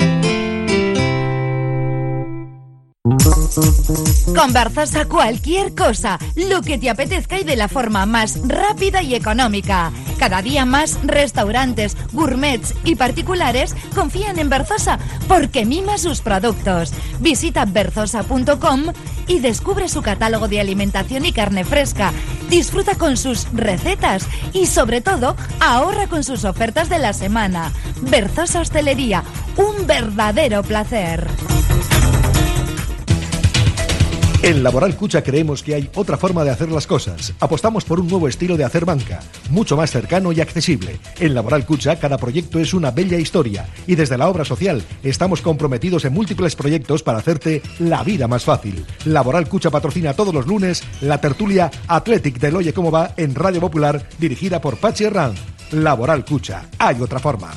Con Berzosa cualquier cosa, lo que te apetezca y de la forma más rápida y económica. Cada día más restaurantes, gourmets y particulares confían en Berzosa porque mima sus productos. Visita berzosa.com y descubre su catálogo de alimentación y carne fresca. Disfruta con sus recetas y sobre todo ahorra con sus ofertas de la semana. Berzosa Hostelería, un verdadero placer. En Laboral Cucha creemos que hay otra forma de hacer las cosas. Apostamos por un nuevo estilo de hacer banca, mucho más cercano y accesible. En Laboral Cucha cada proyecto es una bella historia y desde la obra social estamos comprometidos en múltiples proyectos para hacerte la vida más fácil. Laboral Cucha patrocina todos los lunes la tertulia Athletic del Oye Cómo Va en Radio Popular dirigida por Pachi Herranz. Laboral Cucha, hay otra forma.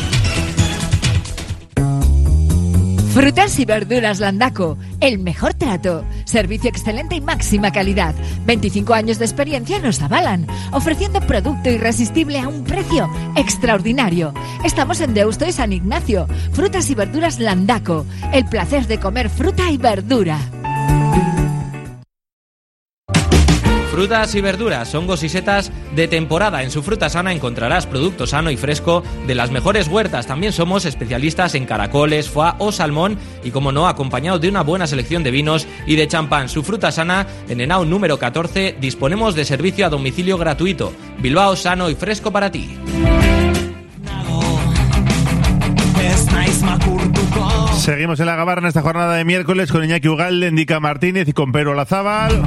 Frutas y verduras Landaco, el mejor trato, servicio excelente y máxima calidad. 25 años de experiencia nos avalan, ofreciendo producto irresistible a un precio extraordinario. Estamos en Deusto y San Ignacio. Frutas y verduras Landaco, el placer de comer fruta y verdura. Frutas y verduras, hongos y setas de temporada. En su Fruta Sana encontrarás producto sano y fresco de las mejores huertas. También somos especialistas en caracoles, foie o salmón y, como no, acompañados de una buena selección de vinos y de champán. Su Fruta Sana, en Henao número 14, disponemos de servicio a domicilio gratuito. Bilbao, sano y fresco para ti. Seguimos en la gabarra en esta jornada de miércoles con Iñaki Ugalde, Ndica Martínez y con Pedro Olazábal.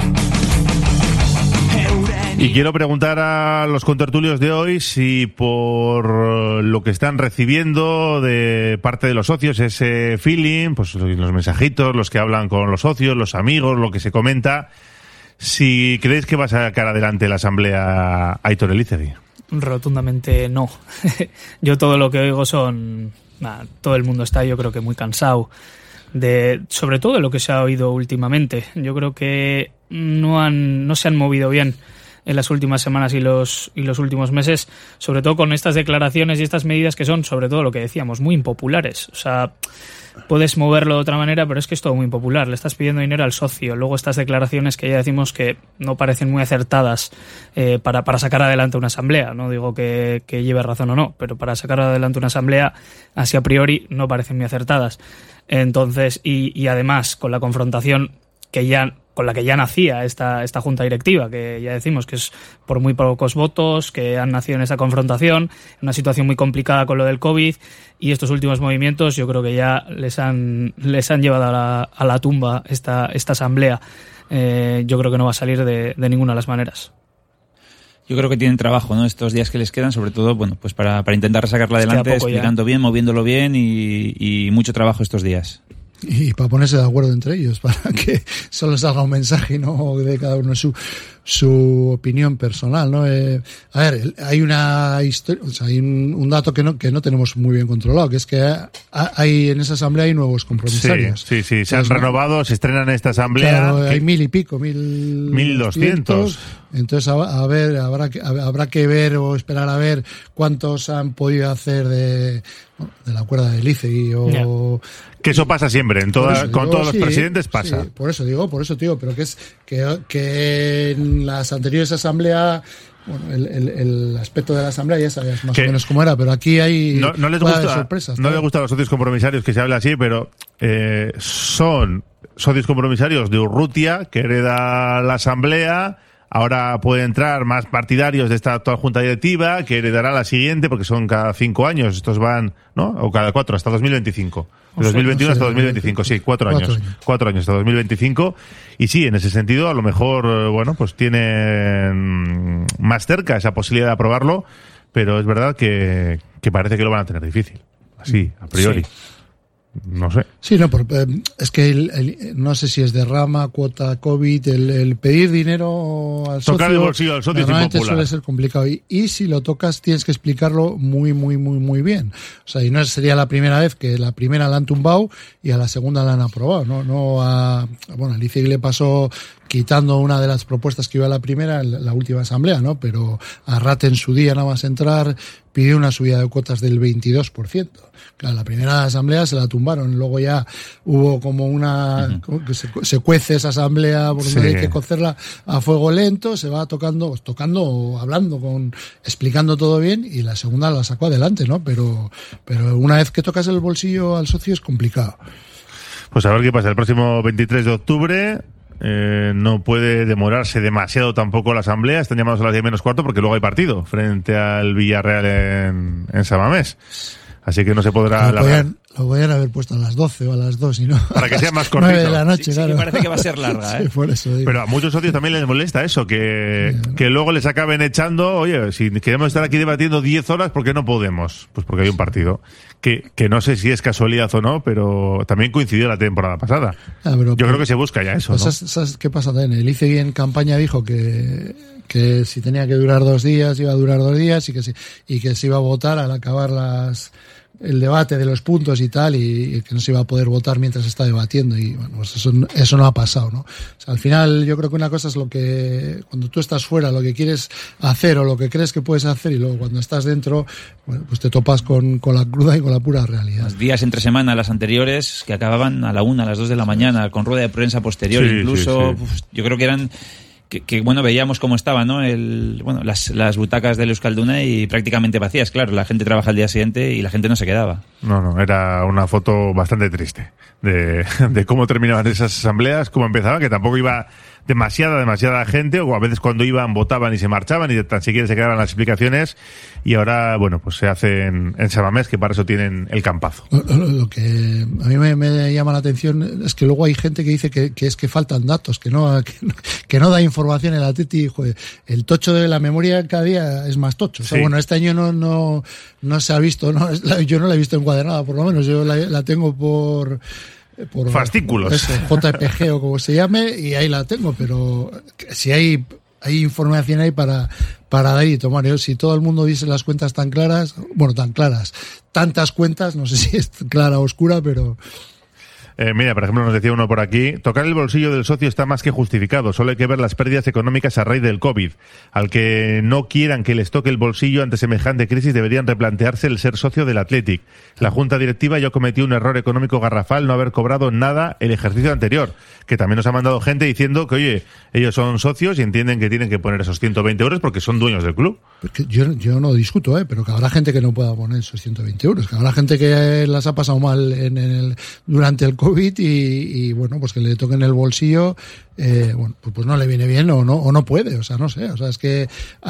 Y quiero preguntar a los contertulios de hoy si por lo que están recibiendo de parte de los socios, ese feeling, pues los mensajitos, los que hablan con los socios, los amigos, lo que se comenta, si creéis que va a sacar adelante la asamblea Aitor Elizegui. Rotundamente no. Yo todo lo que oigo son... todo el mundo está, yo creo que muy cansado sobre todo de lo que se ha oído últimamente. Yo creo que no se han movido bien en las últimas semanas y los últimos meses, sobre todo con estas declaraciones y estas medidas que son, sobre todo lo que decíamos, muy impopulares. O sea, puedes moverlo de otra manera, pero es que es todo muy impopular. Le estás pidiendo dinero al socio. Luego estas declaraciones que ya decimos que no parecen muy acertadas para sacar adelante una asamblea. No digo que lleve razón o no, pero para sacar adelante una asamblea, así a priori, no parecen muy acertadas. Entonces, y además, con la confrontación con la que ya nacía esta junta directiva, que ya decimos que es por muy pocos votos, que han nacido en esa confrontación, una situación muy complicada con lo del COVID, y estos últimos movimientos yo creo que ya les han llevado a la tumba esta asamblea. Yo creo que no va a salir de ninguna de las maneras. Yo creo que tienen trabajo, ¿no? Estos días que les quedan, sobre todo, bueno, pues para intentar sacarla adelante, explicando bien, moviéndolo bien y mucho trabajo estos días. Y para ponerse de acuerdo entre ellos, para que solo salga un mensaje y no de cada uno su opinión personal, ¿no? A ver, hay una historia, o sea, hay un dato que no tenemos muy bien controlado, que es que hay en esa asamblea hay nuevos compromisarios. Sí, se han renovado, se estrenan en esta asamblea. Claro, hay 1,000 y pico, 1.200. Entonces, a ver, habrá que ver o esperar a ver cuántos han podido hacer de la cuerda de Elizegui o... Que eso pasa siempre, con todos los presidentes pasa. Sí, por eso digo, pero que en las anteriores asambleas, bueno, el aspecto de la asamblea ya sabías más o menos cómo era, pero aquí hay no les gusta sorpresas. No les gusta a los socios compromisarios que se hable así, pero son socios compromisarios de Urrutia, que hereda la asamblea. Ahora pueden entrar más partidarios de esta actual junta directiva, que heredará la siguiente, porque son cada 5 años. Estos van, ¿no? O cada 4, hasta 2025. De 2021 hasta 2025, sí, 4 años. 4 años hasta 2025. Y sí, en ese sentido, a lo mejor, bueno, pues tienen más cerca esa posibilidad de aprobarlo, pero es verdad que parece que lo van a tener difícil. Así, a priori. Sí. no sé. Sí, no, es que no sé si es derrama, cuota COVID, el pedir dinero al socio. Tocar el bolsillo al socio normalmente es impopular. suele ser complicado. Y si lo tocas, tienes que explicarlo muy, muy, muy, muy bien. O sea, y no sería la primera vez que la primera la han tumbado y a la segunda la han aprobado. Bueno, a Licey le pasó quitando una de las propuestas que iba a la primera, la última asamblea, ¿no? Pero a Rate en su día, nada más entrar, pidió una subida de cuotas del 22%. Claro, la primera asamblea se la tumbaron, luego ya hubo como que se cuece esa asamblea por donde hay que cocerla a fuego lento, se va tocando o hablando, explicando todo bien, y la segunda la sacó adelante, ¿no? Pero una vez que tocas el bolsillo al socio es complicado. Pues a ver qué pasa el próximo 23 de octubre. No puede demorarse demasiado tampoco la asamblea. Están llamados a las 10:45 porque luego hay partido frente al Villarreal en San Mamés. Así que no se podrá alargar. Lo podrían haber puesto a las 12 o a las 2, ¿no? Para que sea más cortito. 9 de la noche, sí, claro. Sí, parece que va a ser larga, Sí, por eso digo. Pero a muchos socios también les molesta eso, que luego les acaben echando. Oye, si queremos estar aquí debatiendo 10 horas, ¿por qué no podemos? Pues porque hay un partido. Que no sé si es casualidad o no, pero también coincidió la temporada pasada. Yo creo que se busca ya eso, pues ¿no? ¿Sabes qué pasa también? El ICEGI en campaña dijo que si tenía que durar 2 días, iba a durar 2 días y que se iba a votar al acabar el debate de los puntos y tal, y que no se iba a poder votar mientras se está debatiendo, y bueno, pues eso no ha pasado, ¿no? O sea, al final yo creo que una cosa es lo que cuando tú estás fuera, lo que quieres hacer o lo que crees que puedes hacer, y luego cuando estás dentro, bueno, pues te topas con la cruda y con la pura realidad. Los días entre semana, las anteriores, que acababan a la 1, a las 2 de la mañana, con rueda de prensa posterior, incluso, sí. Yo creo que eran... Que bueno, veíamos cómo estaban, ¿no? Las butacas del Euskalduna y prácticamente vacías, claro. La gente trabaja el día siguiente y la gente no se quedaba. No, era una foto bastante triste de cómo terminaban esas asambleas, cómo empezaba, que tampoco iba demasiada gente, o a veces cuando iban votaban y se marchaban y tan siquiera se quedaban las explicaciones, y ahora, bueno, pues se hacen en San Mamés, que para eso tienen el campazo. Lo que a mí me llama la atención es que luego hay gente que dice que es que faltan datos, que no da información. El Atleti, joder, el tocho de la memoria cada día es más tocho. O sea, bueno, este año no se ha visto, yo no la he visto encuadernada, por lo menos yo la tengo por fascículos, eso, JPG o como se llame, y ahí la tengo, pero si hay información ahí para dar y tomar. Si todo el mundo dice las cuentas tan claras, tantas cuentas, no sé si es clara o oscura, pero... Mira, por ejemplo, nos decía uno por aquí, tocar el bolsillo del socio está más que justificado, solo hay que ver las pérdidas económicas a raíz del COVID. Al que no quieran que les toque el bolsillo ante semejante crisis deberían replantearse el ser socio del Athletic. La junta directiva ya cometió un error económico garrafal no haber cobrado nada el ejercicio anterior, que también nos ha mandado gente diciendo que, oye, ellos son socios y entienden que tienen que poner esos 120 euros porque son dueños del club. Porque yo no discuto, pero que habrá gente que no pueda poner esos 120 euros, que habrá gente que las ha pasado mal durante el COVID y bueno, pues que le toquen el bolsillo, pues no le viene bien o no puede, o sea, no sé, o sea, es que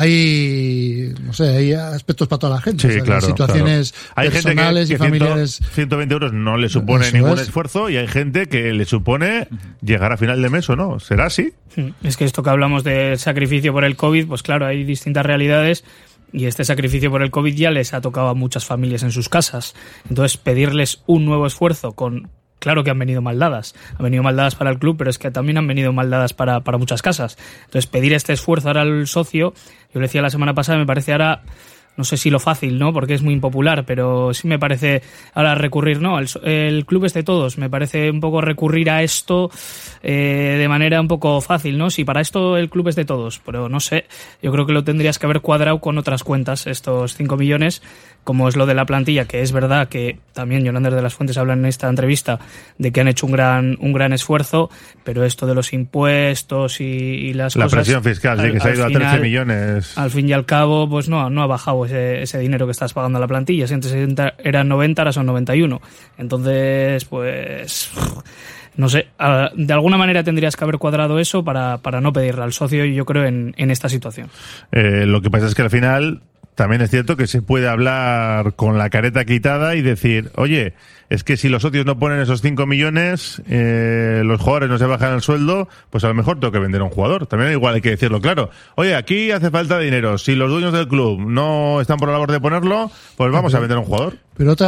hay aspectos para toda la gente, sí, claro, situaciones hay personales gente que y familiares. 120 euros no le supone ningún esfuerzo, y hay gente que le supone llegar a final de mes o no, ¿será así? Es que esto que hablamos del sacrificio por el COVID, pues claro, hay distintas realidades. Y este sacrificio por el COVID ya les ha tocado a muchas familias en sus casas. Entonces, pedirles un nuevo esfuerzo claro que han venido mal dadas. Han venido mal dadas para el club, pero es que también han venido mal dadas para muchas casas. Entonces, pedir este esfuerzo ahora al socio, yo le decía la semana pasada, me parece ahora... No sé si lo fácil, ¿no? Porque es muy impopular, pero sí me parece ahora recurrir, ¿no? El club es de todos. Me parece un poco recurrir a esto de manera un poco fácil, ¿no? Si para esto el club es de todos, pero no sé. Yo creo que lo tendrías que haber cuadrado con otras cuentas, estos 5 millones, como es lo de la plantilla, que es verdad que también Yolander de las Fuentes habla en esta entrevista de que han hecho un gran esfuerzo, pero esto de los impuestos y las la cosas... La presión fiscal, sí, que se ha ido a 13 millones. Al fin y al cabo, pues no ha bajado ese dinero que estás pagando a la plantilla. Si antes eran 90, ahora son 91. Entonces, pues... No sé, de alguna manera tendrías que haber cuadrado eso para no pedirle al socio, yo creo, en esta situación. Lo que pasa es que al final... También es cierto que se puede hablar con la careta quitada y decir, oye, es que si los socios no ponen esos 5 millones, los jugadores no se bajan el sueldo, pues a lo mejor tengo que vender a un jugador. También igual hay que decirlo claro. Oye, aquí hace falta dinero. Si los dueños del club no están por la labor de ponerlo, pues vamos a vender a un jugador. Pero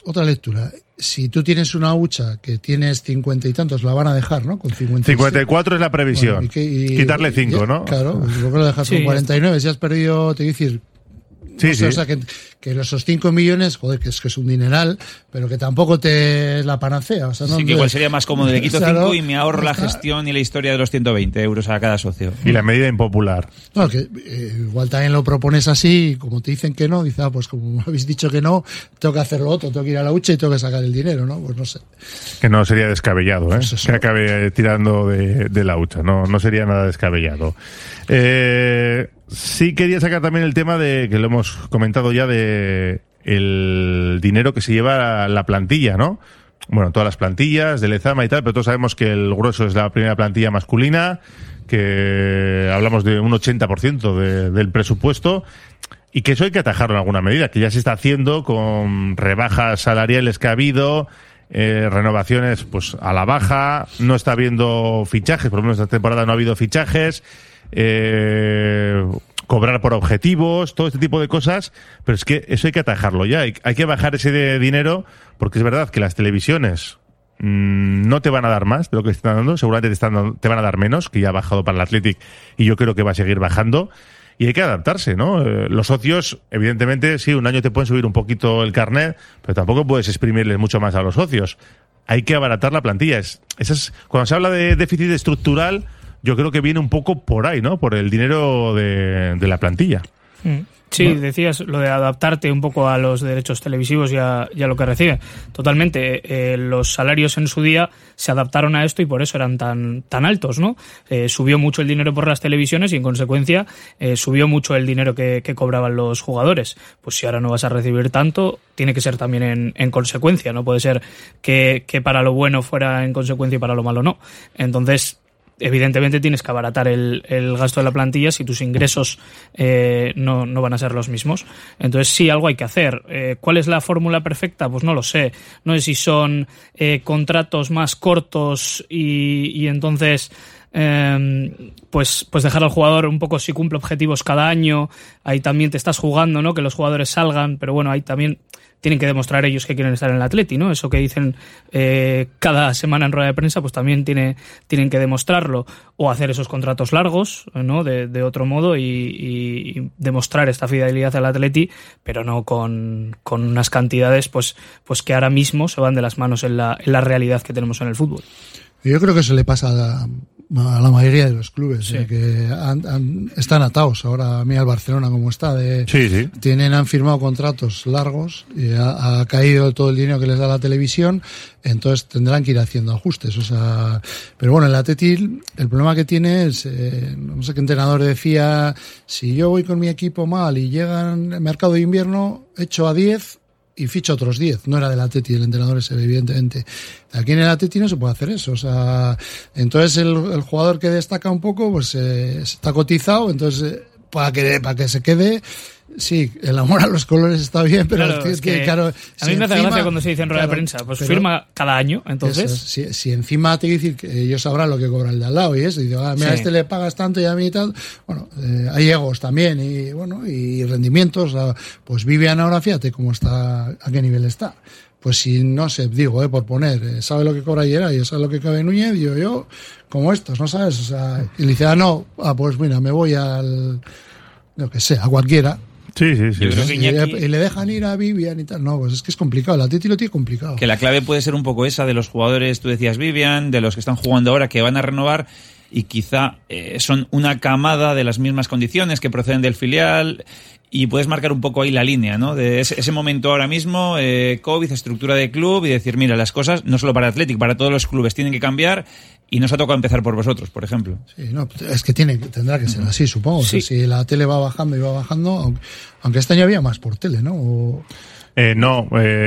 otra lectura. Si tú tienes una hucha que tienes 50 y tantos, la van a dejar, ¿no? Con 54 es la previsión. Bueno, quitarle 5, ¿no? Claro, ¿por qué lo dejas con 49? Si has perdido, te voy a decir... Sí, no sé, sí. O sea, que esos 5 millones, joder, que es un dineral, pero que tampoco te es la panacea. O sea, no, sí, que igual sería más cómodo. Le quito 5 claro, y me ahorro la gestión y la historia de los 120 euros a cada socio. Y la medida impopular. No, que igual también lo propones así, como te dicen que no, dices, pues como me habéis dicho que no, tengo que hacer lo otro, tengo que ir a la hucha y tengo que sacar el dinero, ¿no? Pues no sé. Que no sería descabellado, ¿eh? Pues que acabe tirando de la hucha, no sería nada descabellado. Sí quería sacar también el tema de, que lo hemos comentado ya, de el dinero que se lleva la plantilla, ¿no? Bueno, todas las plantillas de Lezama y tal, pero todos sabemos que el grueso es la primera plantilla masculina, que hablamos de un 80% del presupuesto, y que eso hay que atajarlo en alguna medida, que ya se está haciendo con rebajas salariales que ha habido, renovaciones pues a la baja, no está habiendo fichajes, por lo menos esta temporada no ha habido fichajes, cobrar por objetivos, todo este tipo de cosas, pero es que eso hay que atajarlo ya, hay que bajar ese dinero, porque es verdad que las televisiones no te van a dar más de lo que te están dando, seguramente te van a dar menos, que ya ha bajado para el Athletic y yo creo que va a seguir bajando, y hay que adaptarse, ¿no? Los socios, evidentemente, sí, un año te pueden subir un poquito el carnet, pero tampoco puedes exprimirles mucho más a los socios. Hay que abaratar la plantilla. Cuando se habla de déficit estructural, yo creo que viene un poco por ahí, ¿no? Por el dinero de la plantilla. Sí, decías lo de adaptarte un poco a los derechos televisivos y a lo que recibe. Totalmente. Los salarios en su día se adaptaron a esto y por eso eran tan altos, ¿no? Subió mucho el dinero por las televisiones y en consecuencia subió mucho el dinero que cobraban los jugadores. Pues si ahora no vas a recibir tanto, tiene que ser también en consecuencia. No puede ser que para lo bueno fuera en consecuencia y para lo malo no. Entonces, evidentemente tienes que abaratar el gasto de la plantilla si tus ingresos no van a ser los mismos. Entonces sí, algo hay que hacer. ¿Cuál es la fórmula perfecta? Pues no lo sé. No sé si son contratos más cortos y entonces pues dejar al jugador un poco, si cumple objetivos cada año. Ahí también te estás jugando, ¿no? Que los jugadores salgan, pero bueno, ahí también tienen que demostrar ellos que quieren estar en el Atleti, ¿no? Eso que dicen cada semana en rueda de prensa, pues también tienen que demostrarlo, o hacer esos contratos largos, ¿no? De otro modo y demostrar esta fidelidad al Atleti, pero no con unas cantidades pues que ahora mismo se van de las manos en la realidad que tenemos en el fútbol. Yo creo que eso le pasa a la mayoría de los clubes, sí. Que están atados ahora. A mí al Barcelona como está, sí. Han firmado contratos largos y ha caído todo el dinero que les da la televisión, entonces tendrán que ir haciendo ajustes. O sea, pero bueno, el Atleti, el problema que tiene es, no sé qué entrenador decía, si yo voy con mi equipo mal y llega el mercado de invierno, echo a 10 y ficha otros 10. No era del Atleti, el entrenador ese, evidentemente. Aquí en el Atleti no se puede hacer eso. O sea, entonces el jugador que destaca un poco, pues está cotizado, entonces para que se quede. Sí, el amor a los colores está bien, pero claro, es que claro, a mí me hace gracia cuando se dice en rueda de prensa, pues firma cada año, entonces. Si encima te dicen que ellos sabrán lo que cobra el de al lado y eso, y digo, mira, a este le pagas tanto y a mí tal. Bueno, hay egos también y bueno, y rendimientos. Pues Vivian ahora, fíjate cómo está, a qué nivel está. Pues si no sé, digo, por poner, sabe lo que cobra Gerard y sabe lo que cabe Núñez, digo yo, como estos, ¿no sabes? O sea, y le dice, pues mira, me voy al, lo que sea, a cualquiera. Sí. Y le dejan ir a Vivian y tal. No, pues es que es complicado. El Atleti lo tiene complicado. Que la clave puede ser un poco esa de los jugadores, tú decías Vivian, de los que están jugando ahora, que van a renovar y quizá son una camada de las mismas condiciones que proceden del filial y puedes marcar un poco ahí la línea, ¿no? De ese momento ahora mismo, COVID, estructura de club y decir, mira, las cosas, no solo para Athletic, para todos los clubes tienen que cambiar y nos ha tocado empezar por vosotros, por ejemplo. Sí, no, es que tendrá que ser así, supongo. Sí. O sea, si la tele va bajando, aunque este año había más por tele, ¿no? No,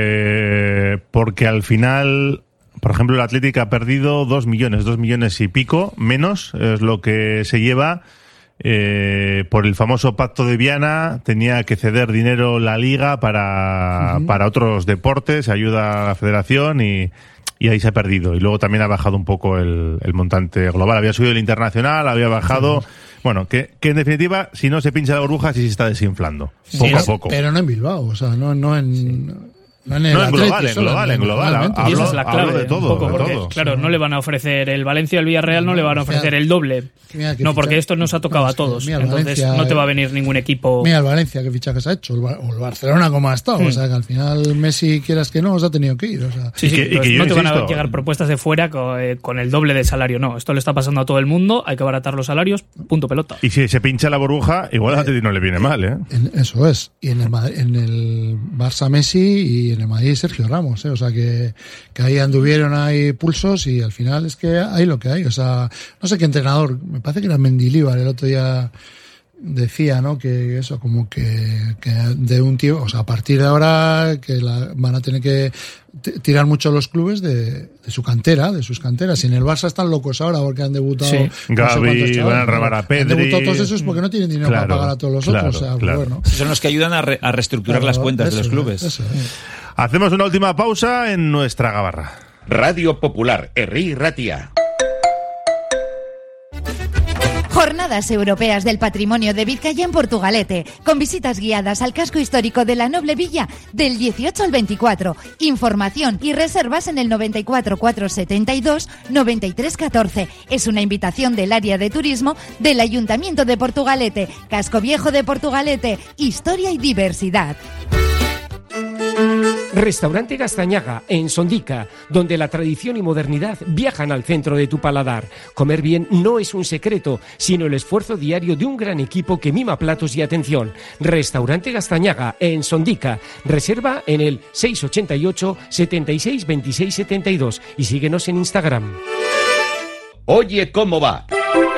porque al final, por ejemplo, el Athletic ha perdido 2 millones y pico, menos es lo que se lleva. Por el famoso pacto de Viana tenía que ceder dinero la liga para otros deportes, ayuda a la federación y ahí se ha perdido. Y luego también ha bajado un poco el montante global. Había subido el internacional, había bajado. Sí. Bueno, que en definitiva, si no se pincha la burbuja, sí se está desinflando. Poco a poco. Pero no en Bilbao, o sea, no en No en global. Y esa es la clave, de todo. un poco, porque, claro, no le van a ofrecer el Valencia, el Villarreal, no le van a ofrecer el doble. No, porque esto nos ha tocado a todos. Entonces no te va a venir ningún equipo. Mira el Valencia, qué fichajes ha hecho. O el Barcelona, como ha estado. O sea, que al final Messi, quieras que no, se ha tenido que ir. O sea. Sí, que no te van a llegar propuestas de fuera con el doble de salario. No, esto le está pasando a todo el mundo. Hay que abaratar los salarios, punto pelota. Y si se pincha la burbuja, igual a Atleti no le viene mal, ¿eh? Eso es. Y en el Barça Messi y en el Madrid Sergio Ramos, o sea que ahí anduvieron, hay pulsos y al final es que hay lo que hay. O sea, no sé qué entrenador, me parece que era Mendilibar, el otro día decía, ¿no? Que eso, como que de un tío, o sea, a partir de ahora que van a tener que tirar mucho los clubes de su cantera, de sus canteras. Y en el Barça están locos ahora porque han debutado. Sí. Gavi, van a robar a Pedri. Han debutado todos esos porque no tienen dinero para pagar a todos los otros. O sea, bueno. Son los que ayudan a reestructurar las cuentas de los clubes. Eso. Hacemos una última pausa en nuestra gabarra. Radio Popular, Herri Ratia. Jornadas Europeas del Patrimonio de Vizcaya en Portugalete, con visitas guiadas al casco histórico de la noble villa del 18 al 24. Información y reservas en el 94 472 93 14. Es una invitación del área de turismo del Ayuntamiento de Portugalete, Casco Viejo de Portugalete, historia y diversidad. Restaurante Gastañaga, en Sondica, donde la tradición y modernidad viajan al centro de tu paladar. Comer bien no es un secreto, sino el esfuerzo diario de un gran equipo que mima platos y atención. Restaurante Gastañaga, en Sondica. Reserva en el 688 76 26 72 y síguenos en Instagram. Oye, ¿cómo va?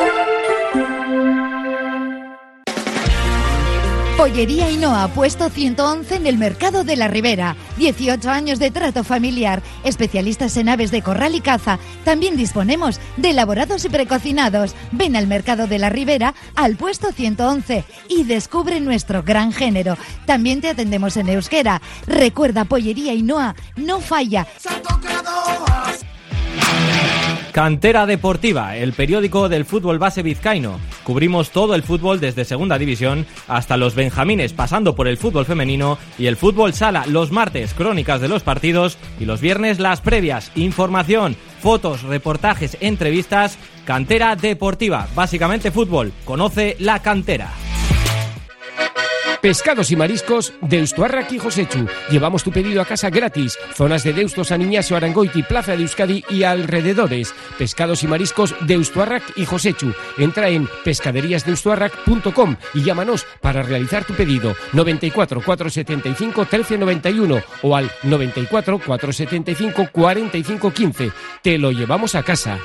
Pollería Ainhoa, puesto 111 en el Mercado de la Ribera. 18 años de trato familiar. Especialistas en aves de corral y caza. También disponemos de elaborados y precocinados. Ven al Mercado de la Ribera, al puesto 111 y descubre nuestro gran género. También te atendemos en euskera. Recuerda, Pollería Ainhoa no falla. Cantera Deportiva, el periódico del fútbol base vizcaíno. Cubrimos todo el fútbol desde segunda división hasta los benjamines, pasando por el fútbol femenino y el fútbol sala. Los martes, crónicas de los partidos y los viernes, las previas. Información, fotos, reportajes, entrevistas. Cantera Deportiva, básicamente fútbol. Conoce la cantera. Pescados y mariscos Deustuarrak y Josechu. Llevamos tu pedido a casa gratis. Zonas de Deusto, San Ignacio, Arangoiti, Plaza de Euskadi y alrededores. Pescados y mariscos Deustuarrak y Josechu. Entra en pescaderíasdeustuarrak.com y llámanos para realizar tu pedido. 94 475 1391 o al 94 475 45 15. Te lo llevamos a casa.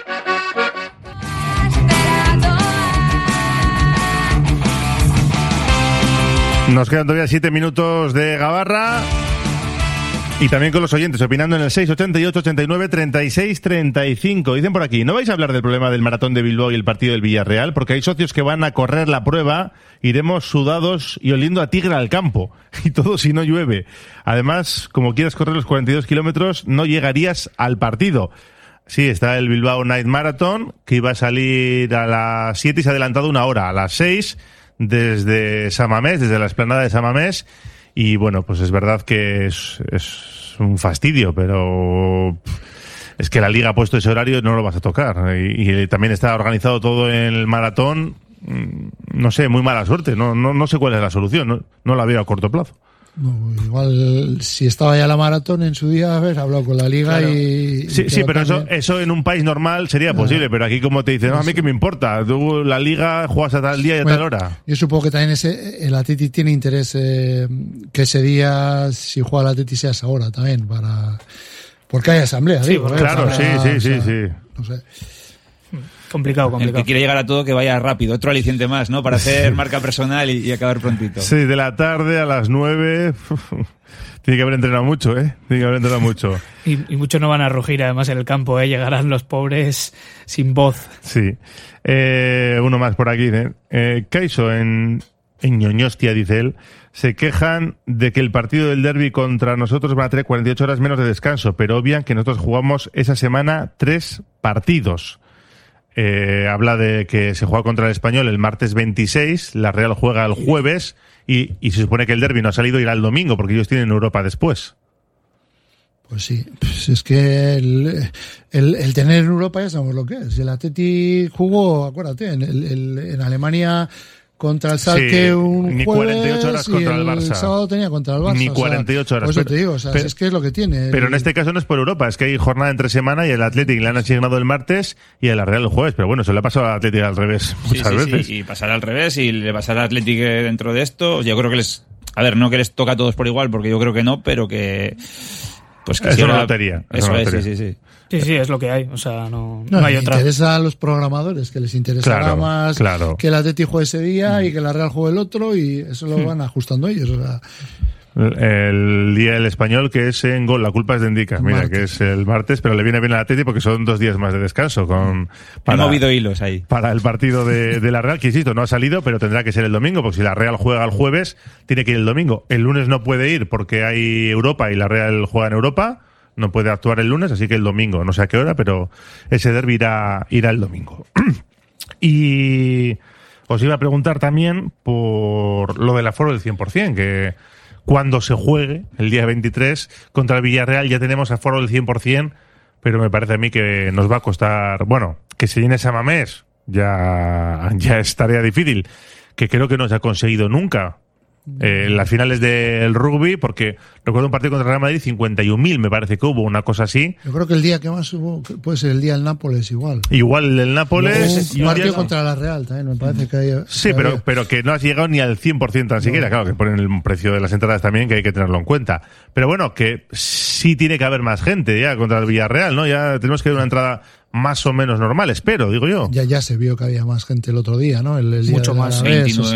Nos quedan todavía 7 minutos de gabarra y también con los oyentes opinando en el 688 89 36 35. Dicen por aquí, ¿no vais a hablar del problema del maratón de Bilbao y el partido del Villarreal? Porque hay socios que van a correr la prueba, iremos sudados y oliendo a tigre al campo, y todo si no llueve. Además, como quieras correr los 42 kilómetros, no llegarías al partido. Sí, está el Bilbao Night Marathon, que iba a salir a las 7 y se ha adelantado una hora, a las 6, desde Samamés, desde la explanada de Samamés, y bueno, pues es verdad que es un fastidio, pero es que la Liga ha puesto ese horario y no lo vas a tocar, y también está organizado todo en el maratón, no sé, muy mala suerte, no sé cuál es la solución, no la veo a corto plazo. No, igual si estaba ya la maratón en su día, haber hablado con la liga, claro. Sí, pero eso en un país normal sería posible, pero aquí como te dicen, no, a mí qué me importa, tú la liga juegas a tal día y a tal hora. Yo supongo que también el Atleti tiene interés que ese día, si juega el Atleti, sea esa hora también, porque hay asamblea. Sí, digo, claro, sí. No sé. Complicado. El que quiere llegar a todo, que vaya rápido. Otro aliciente más, ¿no? Para hacer marca personal y acabar prontito. 6 de la tarde a las 9. Tiene que haber entrenado mucho, ¿eh? Y muchos no van a rugir, además, en el campo, ¿eh? Llegarán los pobres sin voz. Sí. Uno más por aquí, ¿eh? Caiso en Ñoñostia, dice él, se quejan de que el partido del derbi contra nosotros va a tener 48 horas menos de descanso, pero obvian que nosotros jugamos esa semana 3 partidos. Habla de que se juega contra el Español el martes 26, la Real juega el jueves y se supone que el derbi no ha salido, irá el domingo porque ellos tienen Europa después. Pues sí, pues es que el tener en Europa ya sabemos lo que es. El Atleti jugó, acuérdate, en Alemania contra el Schalke un ni jueves 48 horas contra el Barça. El sábado tenía contra el Barça. Ni 48 horas. Por eso te digo, es que es lo que tiene. Pero en este caso no es por Europa, es que hay jornada entre semana y el Athletic le han asignado el martes y el Real el jueves. Pero bueno, eso le ha pasado al Athletic al revés muchas veces. Sí, y pasará al revés y le pasará al Athletic dentro de esto. Yo creo que no que les toca a todos por igual, porque yo creo que no, pero que... Pues que es una lotería. Eso es, sí. Sí, es lo que hay. O sea, no hay otra. Interesa a los programadores, que les interesará más que el Atleti juegue ese día y que la Real juegue el otro, y eso lo van ajustando ellos. O sea, el día del Español, que es en Gol, la culpa es de Indica, mira, que es el martes, pero le viene bien al Atleti porque son 2 días más de descanso. Han movido hilos ahí. Para el partido de la Real, que insisto, no ha salido, pero tendrá que ser el domingo, porque si la Real juega el jueves, tiene que ir el domingo. El lunes no puede ir porque hay Europa y la Real juega en Europa. No puede actuar el lunes, así que el domingo, no sé a qué hora, pero ese derbi irá el domingo. Y os iba a preguntar también por lo del aforo del 100%, que cuando se juegue el día 23 contra el Villarreal ya tenemos aforo del 100%, pero me parece a mí que nos va a costar, bueno, que se llene San Mamés, ya es tarea difícil, que creo que no se ha conseguido nunca. Las finales del rugby, porque recuerdo un partido contra el Real Madrid, 51.000 me parece que hubo, una cosa así. Yo creo que el día que más hubo puede ser el día del Nápoles igual. Igual el Nápoles. Un partido contra la Real también, me parece que hay. Sí, pero que no has llegado ni al 100% tan siquiera. Claro, que ponen el precio de las entradas también, que hay que tenerlo en cuenta. Pero bueno, que sí tiene que haber más gente ya contra el Villarreal, ¿no? Ya tenemos que ver una entrada más o menos normal, espero, digo yo. Ya se vio que había más gente el otro día, ¿no? El día mucho más,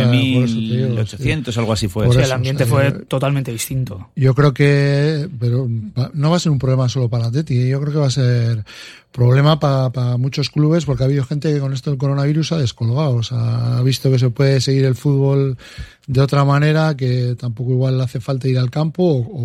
29.800, algo así fue. El ambiente fue totalmente distinto. Yo creo que pero no va a ser un problema solo para el Atleti, yo creo que va a ser problema para muchos clubes, porque ha habido gente que con esto del coronavirus ha descolgado, o sea, ha visto que se puede seguir el fútbol de otra manera, que tampoco igual hace falta ir al campo,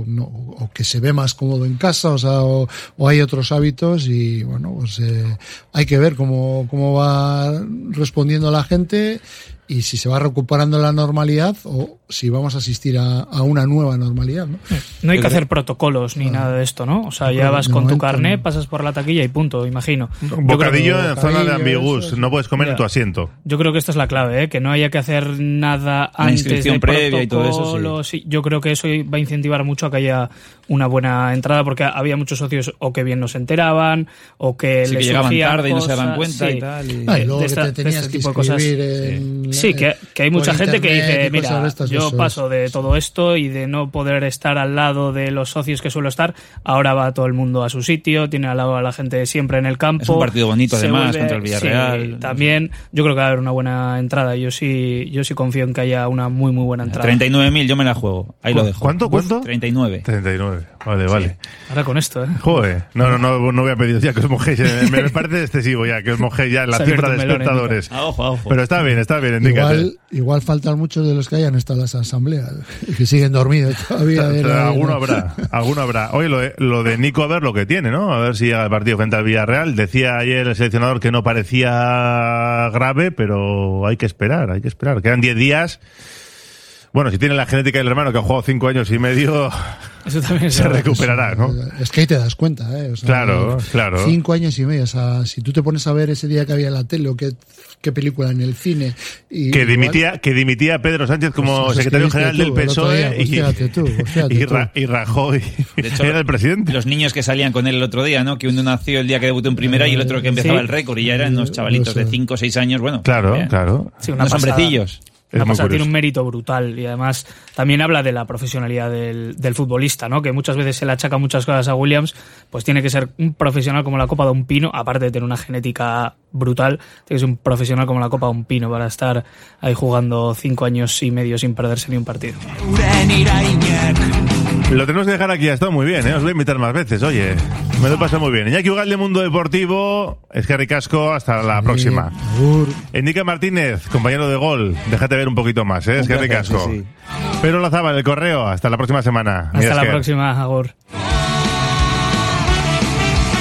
o que se ve más cómodo en casa, o hay otros hábitos, y bueno, pues hay que ver cómo va respondiendo la gente y si se va recuperando la normalidad o si vamos a asistir a una nueva normalidad, ¿no? No hay que hacer protocolos ni nada de esto, ¿no? O sea, ya vas con tu carnet, pasas por la taquilla y punto, imagino. Bocadillo en zona de ambigús, no puedes comer en tu asiento. Yo creo que esta es la clave, que no haya que hacer nada antes de previa y todo eso. Sí. Yo creo que eso va a incentivar mucho a que haya una buena entrada, porque había muchos socios o que bien no se enteraban o que les llegaban tarde y no se daban cuenta y tal. Y luego que te tenías que inscribir Sí, que hay mucha gente que dice, mira, yo paso de todo esto y de no poder estar al lado de los socios que suelo estar, ahora va todo el mundo a su sitio, tiene al lado a la gente siempre en el campo. Es un partido bonito además contra el Villarreal. Sí, también yo creo que va a haber una buena entrada, yo sí confío en que haya una muy muy buena entrada. 39.000, yo me la juego, ahí lo dejo. ¿Cuánto? 39. Vale. Sí. Ahora con esto, Joder, no voy a pedir ya que os mojéis, me parece excesivo ya que os mojéis ya en la cifra de espectadores. Ojo. Pero está bien. Igual faltan muchos de los que hayan estado en las asambleas y que siguen dormidos todavía. Alguno habrá. Oye, lo de Nico, a ver lo que tiene, ¿no? A ver si llega el partido frente al Villarreal. Decía ayer el seleccionador que no parecía grave, pero hay que esperar. Quedan 10 días. Bueno, si tiene la genética del hermano que ha jugado 5 años y medio, eso también se recuperará, ¿no? Es que ahí te das cuenta, O sea, claro. 5 años y medio, o sea, si tú te pones a ver ese día que había en la tele o qué película en el cine... Que dimitía Pedro Sánchez como secretario general del PSOE y Rajoy de hecho, era el presidente. Los niños que salían con él el otro día, ¿no? Que uno nació el día que debutó en primera y el otro que empezaba el récord, y ya eran unos chavalitos de 5 o 6 años, bueno. Claro. Sí, unos hombrecillos. Tiene un mérito brutal y además también habla de la profesionalidad del futbolista, ¿no? Que muchas veces se le achaca muchas cosas a Williams, pues tiene que ser un profesional como la copa de un pino, aparte de tener una genética brutal, tiene que ser un profesional como la copa de un pino para estar ahí jugando 5 años y medio sin perderse ni un partido. Lo tenemos que dejar aquí, ha estado muy bien, Os voy a invitar más veces, oye. Me lo he pasado muy bien. Iñaki Ugalde, Mundo Deportivo, Eskerrik Asko, hasta la próxima. Enrique Martínez, compañero de Gol, déjate ver un poquito más, Eskerrik Asko. Sí. Pedro Lazábal, El Correo, hasta la próxima semana. Hasta la próxima, Agur.